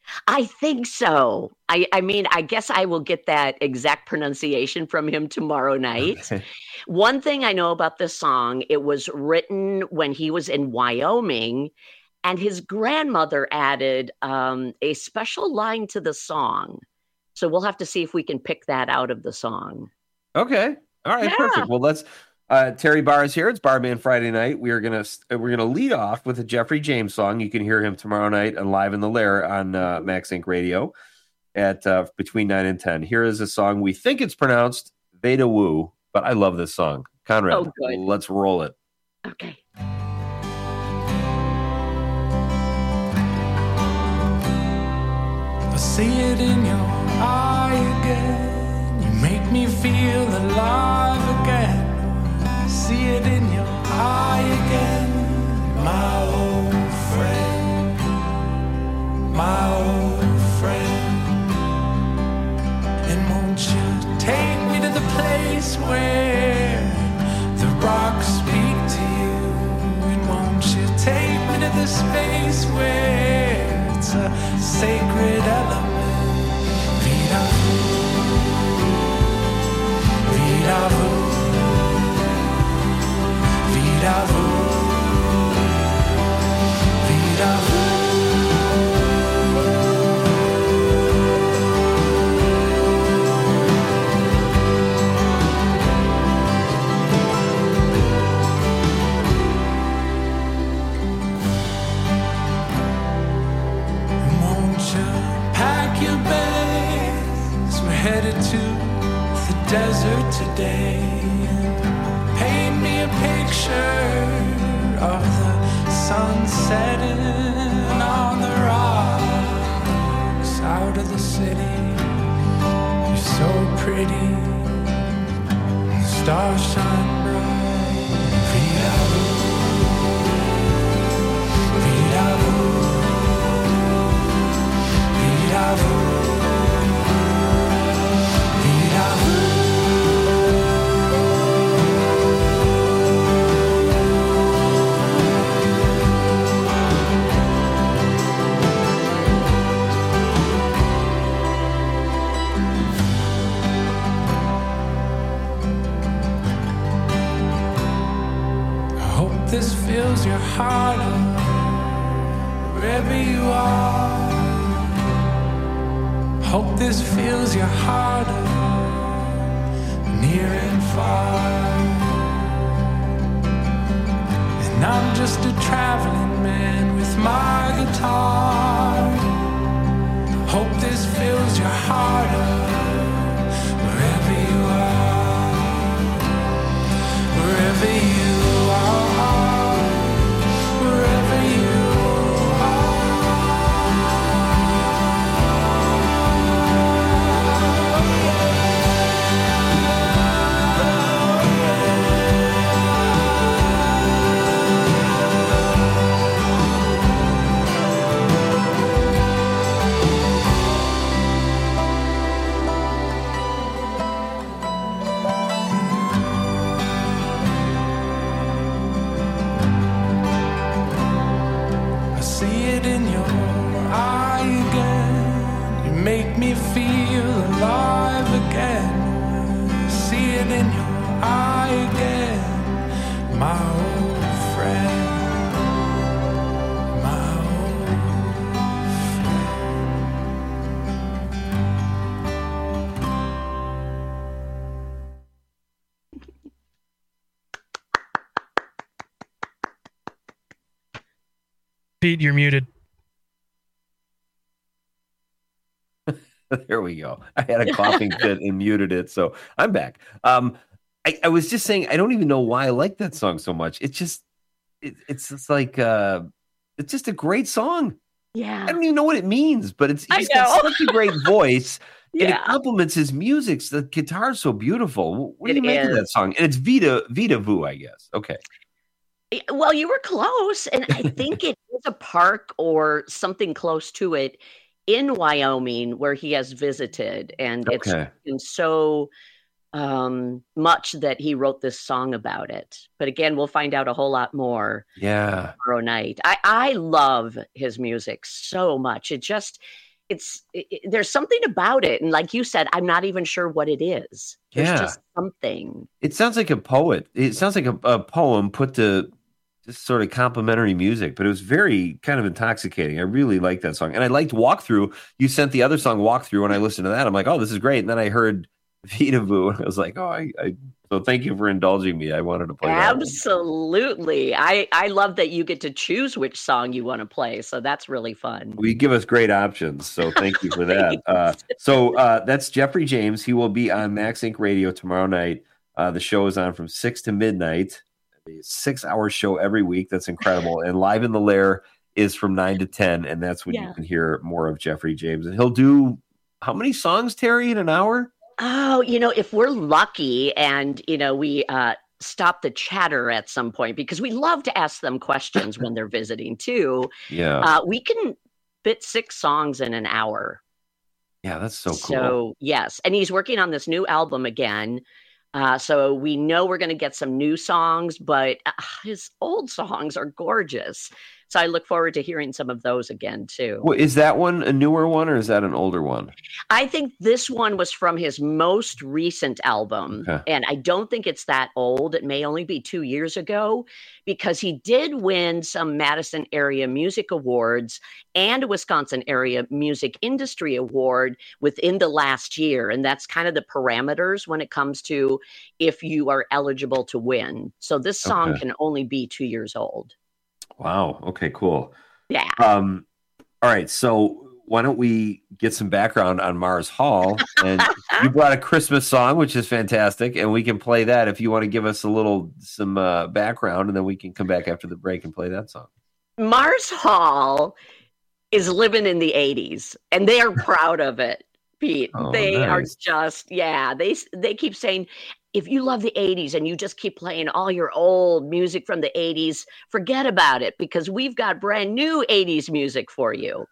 I think so. I, I mean, I guess I will get that exact pronunciation from him tomorrow night. Okay. One thing I know about this song, it was written when he was in Wyoming, and his grandmother added um, a special line to the song. So we'll have to see if we can pick that out of the song. Okay. All right. Yeah. Perfect. Well, let's. Uh, Terry Barr is here. It's Barman Friday night. We are gonna we're gonna lead off with a Jeffrey James song. You can hear him tomorrow night and Live in the Lair on uh, Max Inc Radio at uh, between nine and ten. Here is a song. We think it's pronounced Veda Woo, but I love this song. Conrad, Oh, good. let's roll it. Okay. I see it in your eye again. You make me feel alive again. I see it in your eye again. My old friend. My old friend. And won't you take me to the place where the rocks speak to you? And won't you take me to the space where it's a sacred element? Vida vu, vida vu, vida vu, vida vu. Pack your bags, we're headed to the desert today. Paint me a picture of the sun setting on the rocks out of the city. You're so pretty, the stars shine bright. Vida vu, vida vu. Vida vu, vida vu. I hope this fills your heart up wherever you are. Hope this fills your heart up, near and far. And I'm just a traveling man with my guitar. Hope this fills your heart up, wherever you are, wherever you are, wherever you are. I see it in your eye again. You make me feel alive again. I see it in your eye again. My old friend. My old Pete, you're muted. There we go. I had a coughing fit and muted it, so I'm back. Um, I, I was just saying, I don't even know why I like that song so much. It's just, it, it's just like, uh, it's just a great song. Yeah. I don't even know what it means, but it's I he's got know. such a great voice, and it Yeah. complements his music. The guitar's so beautiful. What do It you make of that is. song? And it's Vita Vita Vu, I guess. Okay. Well, you were close, and I think it is a park or something close to it in Wyoming where he has visited, and it's Okay. been so um, much that he wrote this song about it. But again, we'll find out a whole lot more Yeah. tomorrow night. I, I love his music so much. It just it's it, there's something about it, and like you said, I'm not even sure what it is. There's Yeah. just something. It sounds like a poet. It sounds like a, a poem put to just sort of complimentary music, but it was very kind of intoxicating. I really liked that song. And I liked Walkthrough. You sent the other song Walkthrough, and I listened to that. I'm like, oh, this is great. And then I heard Vita Vu, and I was like, oh, I, I so thank you for indulging me. I wanted to play that one. Absolutely. I, I love that you get to choose which song you want to play. So that's really fun. Well, you give us great options, so thank you for that. uh, so uh, that's Jeffrey James. He will be on Max Inc Radio tomorrow night. Uh, the show is on from six to midnight. A six-hour show every week. That's incredible. And Live in the Lair is from nine to ten, and that's when Yeah. you can hear more of Jeffrey James. And he'll do how many songs, Terry, in an hour? Oh, you know, if we're lucky and, you know, we uh, stop the chatter at some point, because we love to ask them questions when they're visiting too. Yeah. Uh, we can fit six songs in an hour. Yeah, that's so cool. So, yes. And he's working on this new album again. Uh, so we know we're going to get some new songs, but uh, his old songs are gorgeous. So I look forward to hearing some of those again, too. Well, is that one a newer one, or is that an older one? I think this one was from his most recent album. Okay. And I don't think it's that old. It may only be two years ago, because he did win some Madison Area Music Awards and a Wisconsin Area Music Industry Award within the last year. And that's kind of the parameters when it comes to if you are eligible to win. So this song Okay. can only be two years old. Wow. Okay, cool. Yeah. Um, all right. So why don't we get some background on Mars Hall? And you brought a Christmas song, which is fantastic, and we can play that if you want to give us a little some uh, background, and then we can come back after the break and play that song. Mars Hall is living in the eighties, and they are proud of it, Pete. Oh, they are nice. just, yeah, they they keep saying, if you love the eighties and you just keep playing all your old music from the eighties, forget about it, because we've got brand new eighties music for you.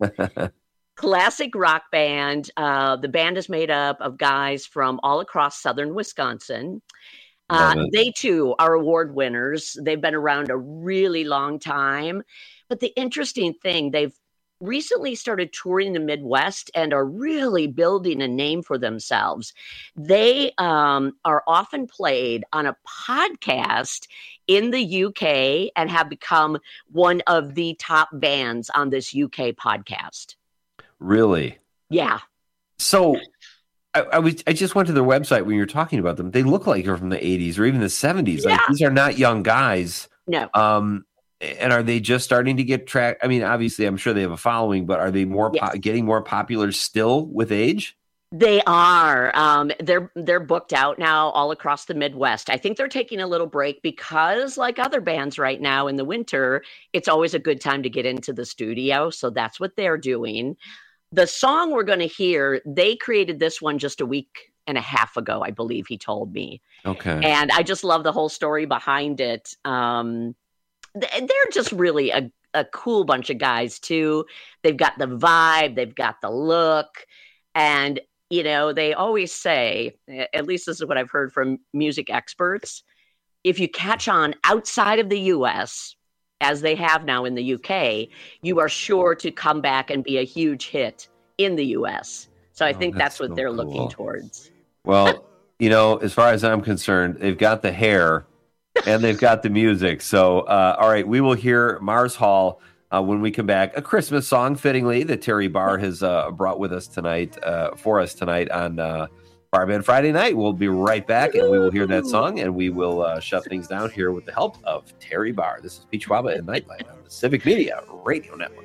Classic rock band. Uh, the band is made up of guys from all across southern Wisconsin. Uh, Love it. they too are award winners. They've been around a really long time. But the interesting thing, they've recently started touring the Midwest and are really building a name for themselves. They um, are often played on a podcast in the U K and have become one of the top bands on this U K podcast. Really? Yeah. So I, I was I just went to their website when you were talking about them. They look like they're from the eighties or even the seventies. Like Yeah. these are not young guys. No. Um, and are they just starting to get track? I mean, obviously, I'm sure they have a following, but are they more po- Yes. getting more popular still with age? They are. Um, they're they're booked out now all across the Midwest. I think they're taking a little break because, like other bands right now in the winter, it's always a good time to get into the studio. So that's what they're doing. The song we're going to hear, they created this one just a week and a half ago, I believe he told me. Okay. And I just love the whole story behind it. Um, th- they're just really a, a cool bunch of guys, too. They've got the vibe, they've got the look. And, you know, they always say, at least this is what I've heard from music experts, if you catch on outside of the U S, as they have now in the U K, you are sure to come back and be a huge hit in the U S. So I Oh, think that's that's what so they're cool. looking towards. Well, you know, as far as I'm concerned, they've got the hair and they've got the music. So, uh, all right, we will hear Mars Hall uh, when we come back. A Christmas song, fittingly, that Terry Barr has uh, brought with us tonight, uh, for us tonight on uh, Bar Band Friday night. We'll be right back and we will hear that song and we will uh, shut things down here with the help of Terry Barr. This is Peach Waba and Nightlight on the Civic Media Radio Network.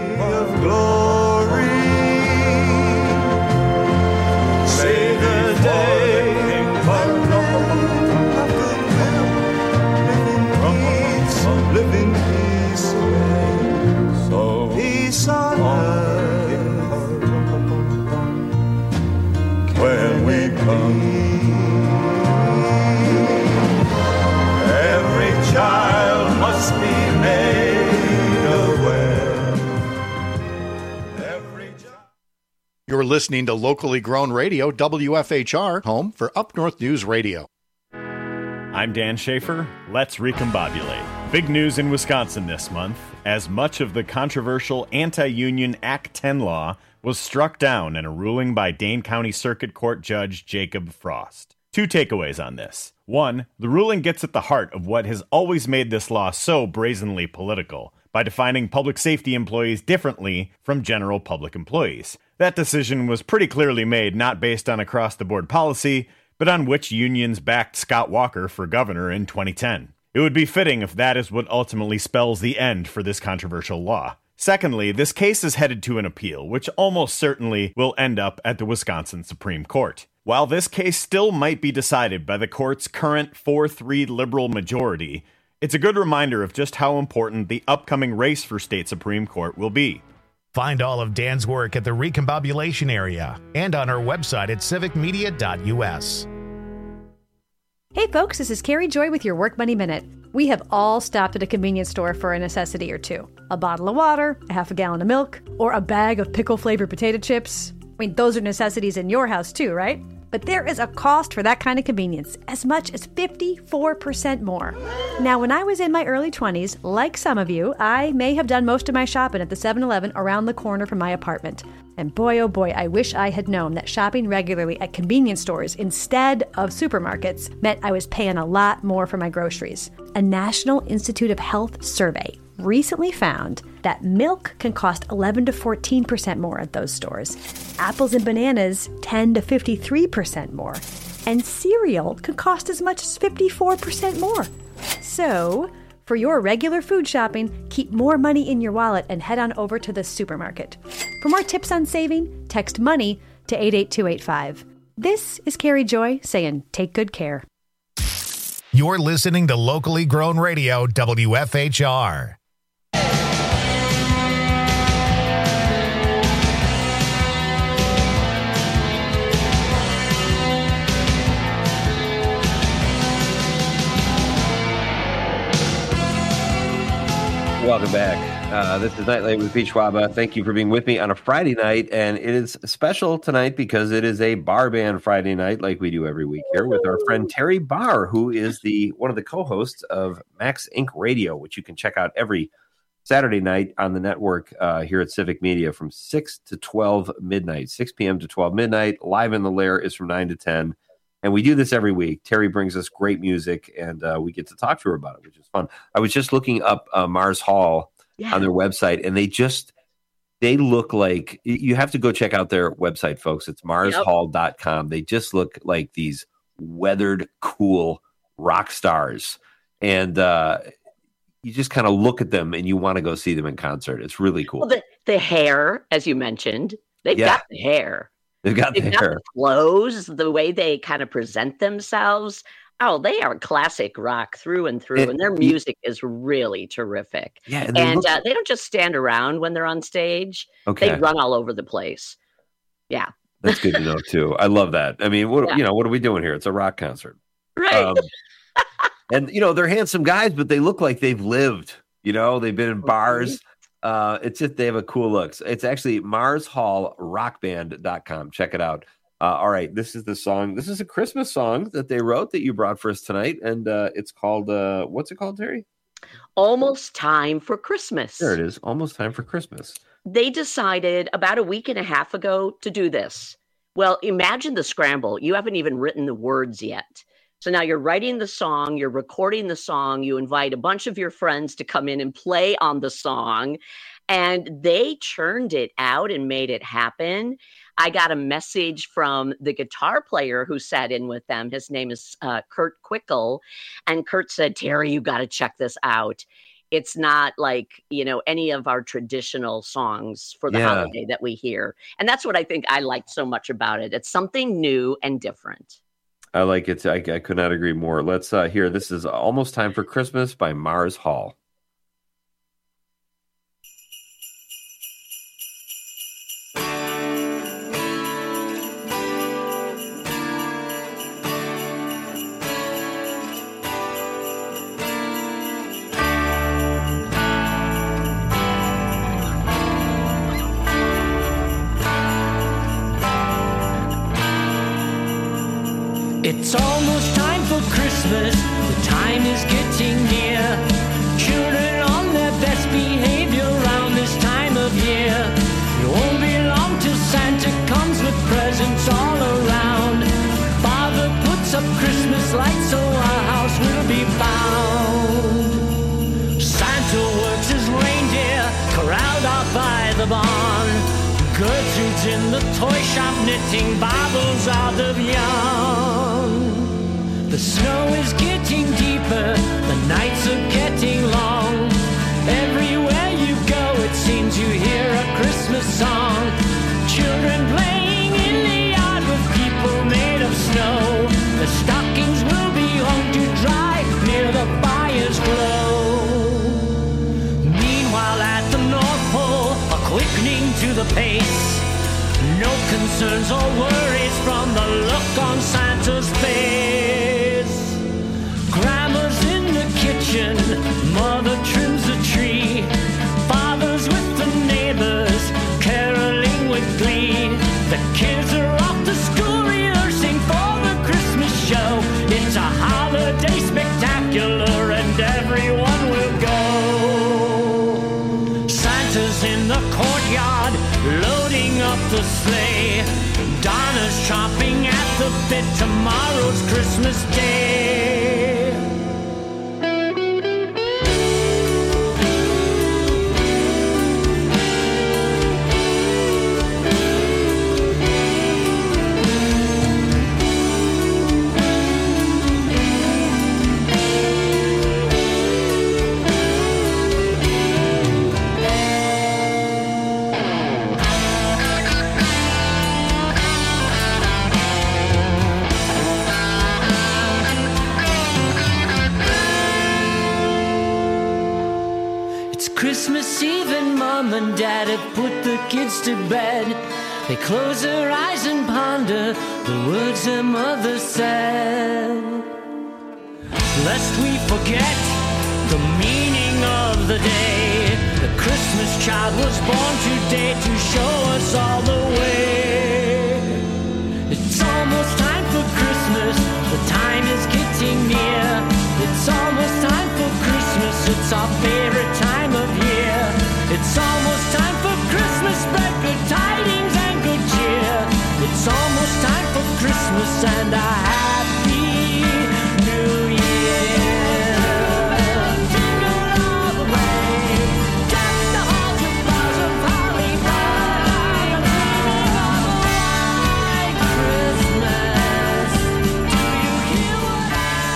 Say the day from living peace, so peace on earth when we come. Every child must be made aware. Every You're listening to locally grown radio, W F H R, home for Up North News Radio. I'm Dan Schaefer. Let's recombobulate. Big news in Wisconsin this month, as much of the controversial anti-union Act ten law was struck down in a ruling by Dane County Circuit Court Judge Jacob Frost. Two takeaways on this. One, the ruling gets at the heart of what has always made this law so brazenly political, by defining public safety employees differently from general public employees. That decision was pretty clearly made not based on across-the-board policy, but on which unions backed Scott Walker for governor in twenty ten. It would be fitting if that is what ultimately spells the end for this controversial law. Secondly, this case is headed to an appeal, which almost certainly will end up at the Wisconsin Supreme Court. While this case still might be decided by the court's current four three liberal majority, it's a good reminder of just how important the upcoming race for state Supreme Court will be. Find all of Dan's work at the Recombobulation area and on our website at civic media dot u s. Hey folks, this is Carrie Joy with your Work Money Minute. We have all stopped at a convenience store for a necessity or two. A bottle of water, a half a gallon of milk, or a bag of pickle-flavored potato chips. I mean, those are necessities in your house too, right? But there is a cost for that kind of convenience, as much as fifty-four percent more. Now, when I was in my early twenties, like some of you, I may have done most of my shopping at the seven eleven around the corner from my apartment. And boy, oh boy, I wish I had known that shopping regularly at convenience stores instead of supermarkets meant I was paying a lot more for my groceries. A National Institute of Health survey recently found that milk can cost eleven to fourteen percent more at those stores. Apples and bananas ten to fifty-three percent more. And cereal can cost as much as fifty-four percent more. So, for your regular food shopping, keep more money in your wallet and head on over to the supermarket. For more tips on saving, text MONEY to eight eight two eight five. This is Carrie Joy saying take good care. You're listening to Locally Grown Radio, W F H R. Welcome back. Uh, this is Nightlight with Pete Schwaba. Thank you for being with me on a Friday night, and it is special tonight because it is a bar band Friday night, like we do every week here, with our friend Terry Barr, who is the one of the co-hosts of Max Incorporated. Radio, which you can check out every Saturday night on the network uh, here at Civic Media from six to twelve midnight, six p.m. to twelve midnight. Live in the Lair is from nine to ten. And we do this every week. Terry brings us great music, and uh, we get to talk to her about it, which is fun. I was just looking up uh, Mars Hall yeah. on their website, and they just, they look like, you have to go check out their website, folks. It's mars hall dot com. They just look like these weathered, cool rock stars. And uh, you just kind of look at them, and you want to go see them in concert. It's really cool. Well, the, the hair, as you mentioned, they've yeah. got the hair. They've got They've the got hair. the clothes, the way they kind of present themselves. Oh, they are classic rock through and through, and, and their music is really terrific. Yeah, and, they, and look... uh, they don't just stand around when they're on stage. Okay. They run all over the place. Yeah. That's good to know, too. I love that. I mean, what yeah. you know, what are we doing here? It's a rock concert. Right. Um, and, you know, they're handsome guys, but they look like they've lived. You know, they've been in bars. Uh, it's just they have a cool look. It's actually mars hall rock band dot com. Check it out. Uh, all right, this is the song. This is a Christmas song that they wrote that you brought for us tonight, and uh, it's called. Uh, what's it called, Terry? Almost Time for Christmas. There it is. Almost Time for Christmas. They decided about a week and a half ago to do this. Well, imagine the scramble. You haven't even written the words yet. So now you're writing the song, you're recording the song, you invite a bunch of your friends to come in and play on the song, and they churned it out and made it happen. I got a message from the guitar player who sat in with them. His name is uh, Kurt Quickle, and Kurt said, Terry, you got to check this out. It's not like, you know, any of our traditional songs for the yeah. holiday that we hear. And that's what I think I liked so much about it. It's something new and different. I like it. I, I could not agree more. Let's uh, hear. This is Almost Time for Christmas by Mars Hall. It's almost time for Christmas, the time is getting near. Children on their best behavior around this time of year. It won't be long till Gertrude's in the toy shop knitting Bibles out of yarn. The snow is getting deeper, the nights are getting long. Everywhere you go, it seems you hear a Christmas song. Children playing in the yard with people made of snow. The stockings will be hung to dry near the fire's glow. Meanwhile at the North Pole, a quickening to the pace. No concerns or worries from the look on Santa's face. Grandma's in the kitchen, mother trims the tree. Father's with the neighbors, caroling with glee. The kids are off to school rehearsing for the Christmas show. It's a holiday spectacular and everyone will go. Santa's in the courtyard, loading up the sleigh. Donna's chomping at the bit, tomorrow's Christmas Day. Christmas Eve and Mom and Dad have put the kids to bed. They close their eyes and ponder the words their mother said. Lest we forget the meaning of the day, the Christmas child was born today to show us all the way. It's almost time for Christmas, the time is getting near. It's almost time for Christmas, it's our favorite time of year. It's almost time for Christmas, spread good tidings and good cheer. It's almost time for Christmas and a happy new year. Jingle all the way, deck the halls with boughs of holly, I'm dreaming of a white Christmas. Do you hear what I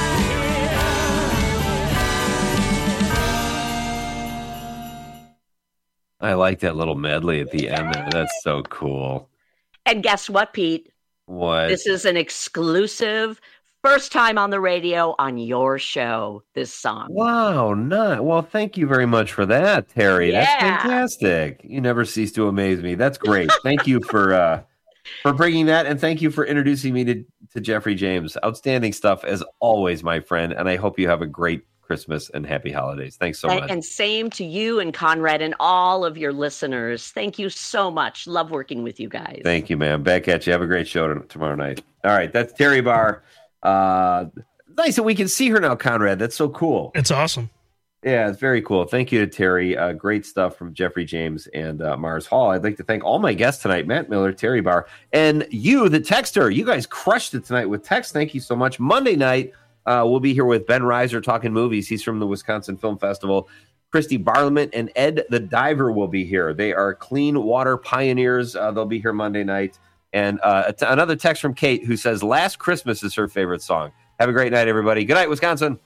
I like that little medley at the end there. That's so cool. And guess what, Pete? What? This is an exclusive, first time on the radio on your show, this song. Wow, not well. Thank you very much for that, Terry. Yeah. That's fantastic. You never cease to amaze me. That's great. Thank you for uh, for bringing that, and thank you for introducing me to to Jeffrey James. Outstanding stuff as always, my friend. And I hope you have a great Christmas and happy holidays. Thanks so and, much. And same to you and Conrad and all of your listeners. Thank you so much. Love working with you guys. Thank you, man. Back at you. Have a great show tomorrow night. All right, that's Terry Barr. Uh, nice that we can see her now, Conrad. That's so cool. It's awesome. Yeah, it's very cool. Thank you to Terry. Uh, great stuff from Jeffrey James and uh, Mars Hall. I'd like to thank all my guests tonight, Matt Miller, Terry Barr, and you, the texter. You guys crushed it tonight with text. Thank you so much. Monday night, uh, we'll be here with Ben Reiser talking movies. He's from the Wisconsin Film Festival. Christy Barlament and Ed the Diver will be here. They are clean water pioneers. Uh, they'll be here Monday night. And uh, t- another text from Kate who says, Last Christmas is her favorite song. Have a great night, everybody. Good night, Wisconsin.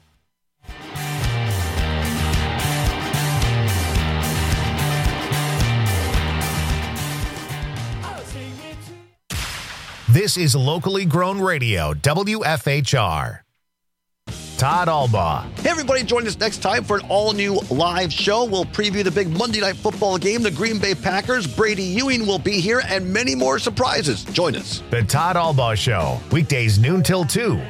This is locally grown radio, W F H R. Todd Albaugh. Hey, everybody, join us next time for an all-new live show. We'll preview the big Monday Night Football game, the Green Bay Packers. Brady Ewing will be here, and many more surprises. Join us. The Todd Albaugh Show, weekdays noon till two.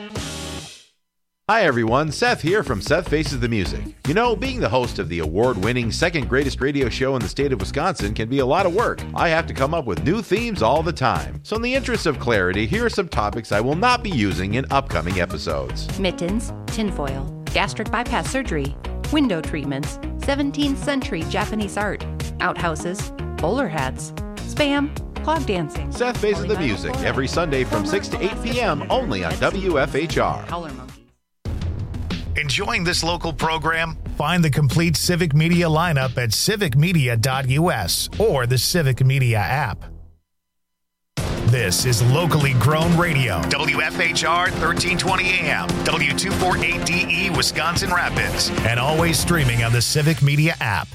Hi, everyone. Seth here from Seth Faces the Music. You know, being the host of the award-winning second greatest radio show in the state of Wisconsin can be a lot of work. I have to come up with new themes all the time. So in the interest of clarity, here are some topics I will not be using in upcoming episodes. Mittens, tinfoil, gastric bypass surgery, window treatments, seventeenth century Japanese art, outhouses, bowler hats, spam, clog dancing. Seth Faces the Music every Sunday from six to eight p.m. only on W F H R. Howler monkeys. Enjoying this local program? Find the complete Civic Media lineup at civic media dot u s or the Civic Media app. This is locally grown radio. W F H R thirteen twenty A M, W two forty-eight D E, Wisconsin Rapids, and always streaming on the Civic Media app.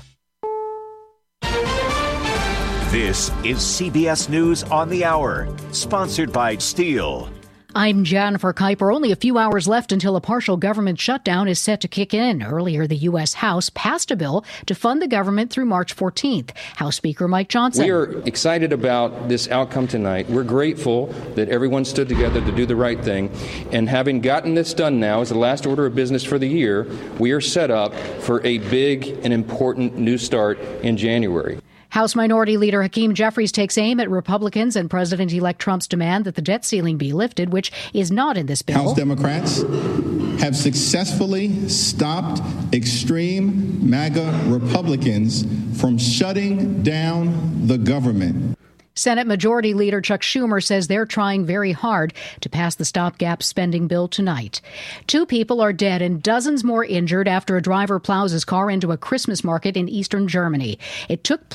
This is C B S News on the Hour, sponsored by Steel. I'm Jennifer Kuiper. Only a few hours left until a partial government shutdown is set to kick in. Earlier, the U S. House passed a bill to fund the government through March fourteenth. House Speaker Mike Johnson. We are excited about this outcome tonight. We're grateful that everyone stood together to do the right thing. And having gotten this done now as the last order of business for the year, we are set up for a big and important new start in January. House Minority Leader Hakeem Jeffries takes aim at Republicans and President-elect Trump's demand that the debt ceiling be lifted, which is not in this bill. House Democrats have successfully stopped extreme MAGA Republicans from shutting down the government. Senate Majority Leader Chuck Schumer says they're trying very hard to pass the stopgap spending bill tonight. Two people are dead and dozens more injured after a driver plows his car into a Christmas market in eastern Germany. It took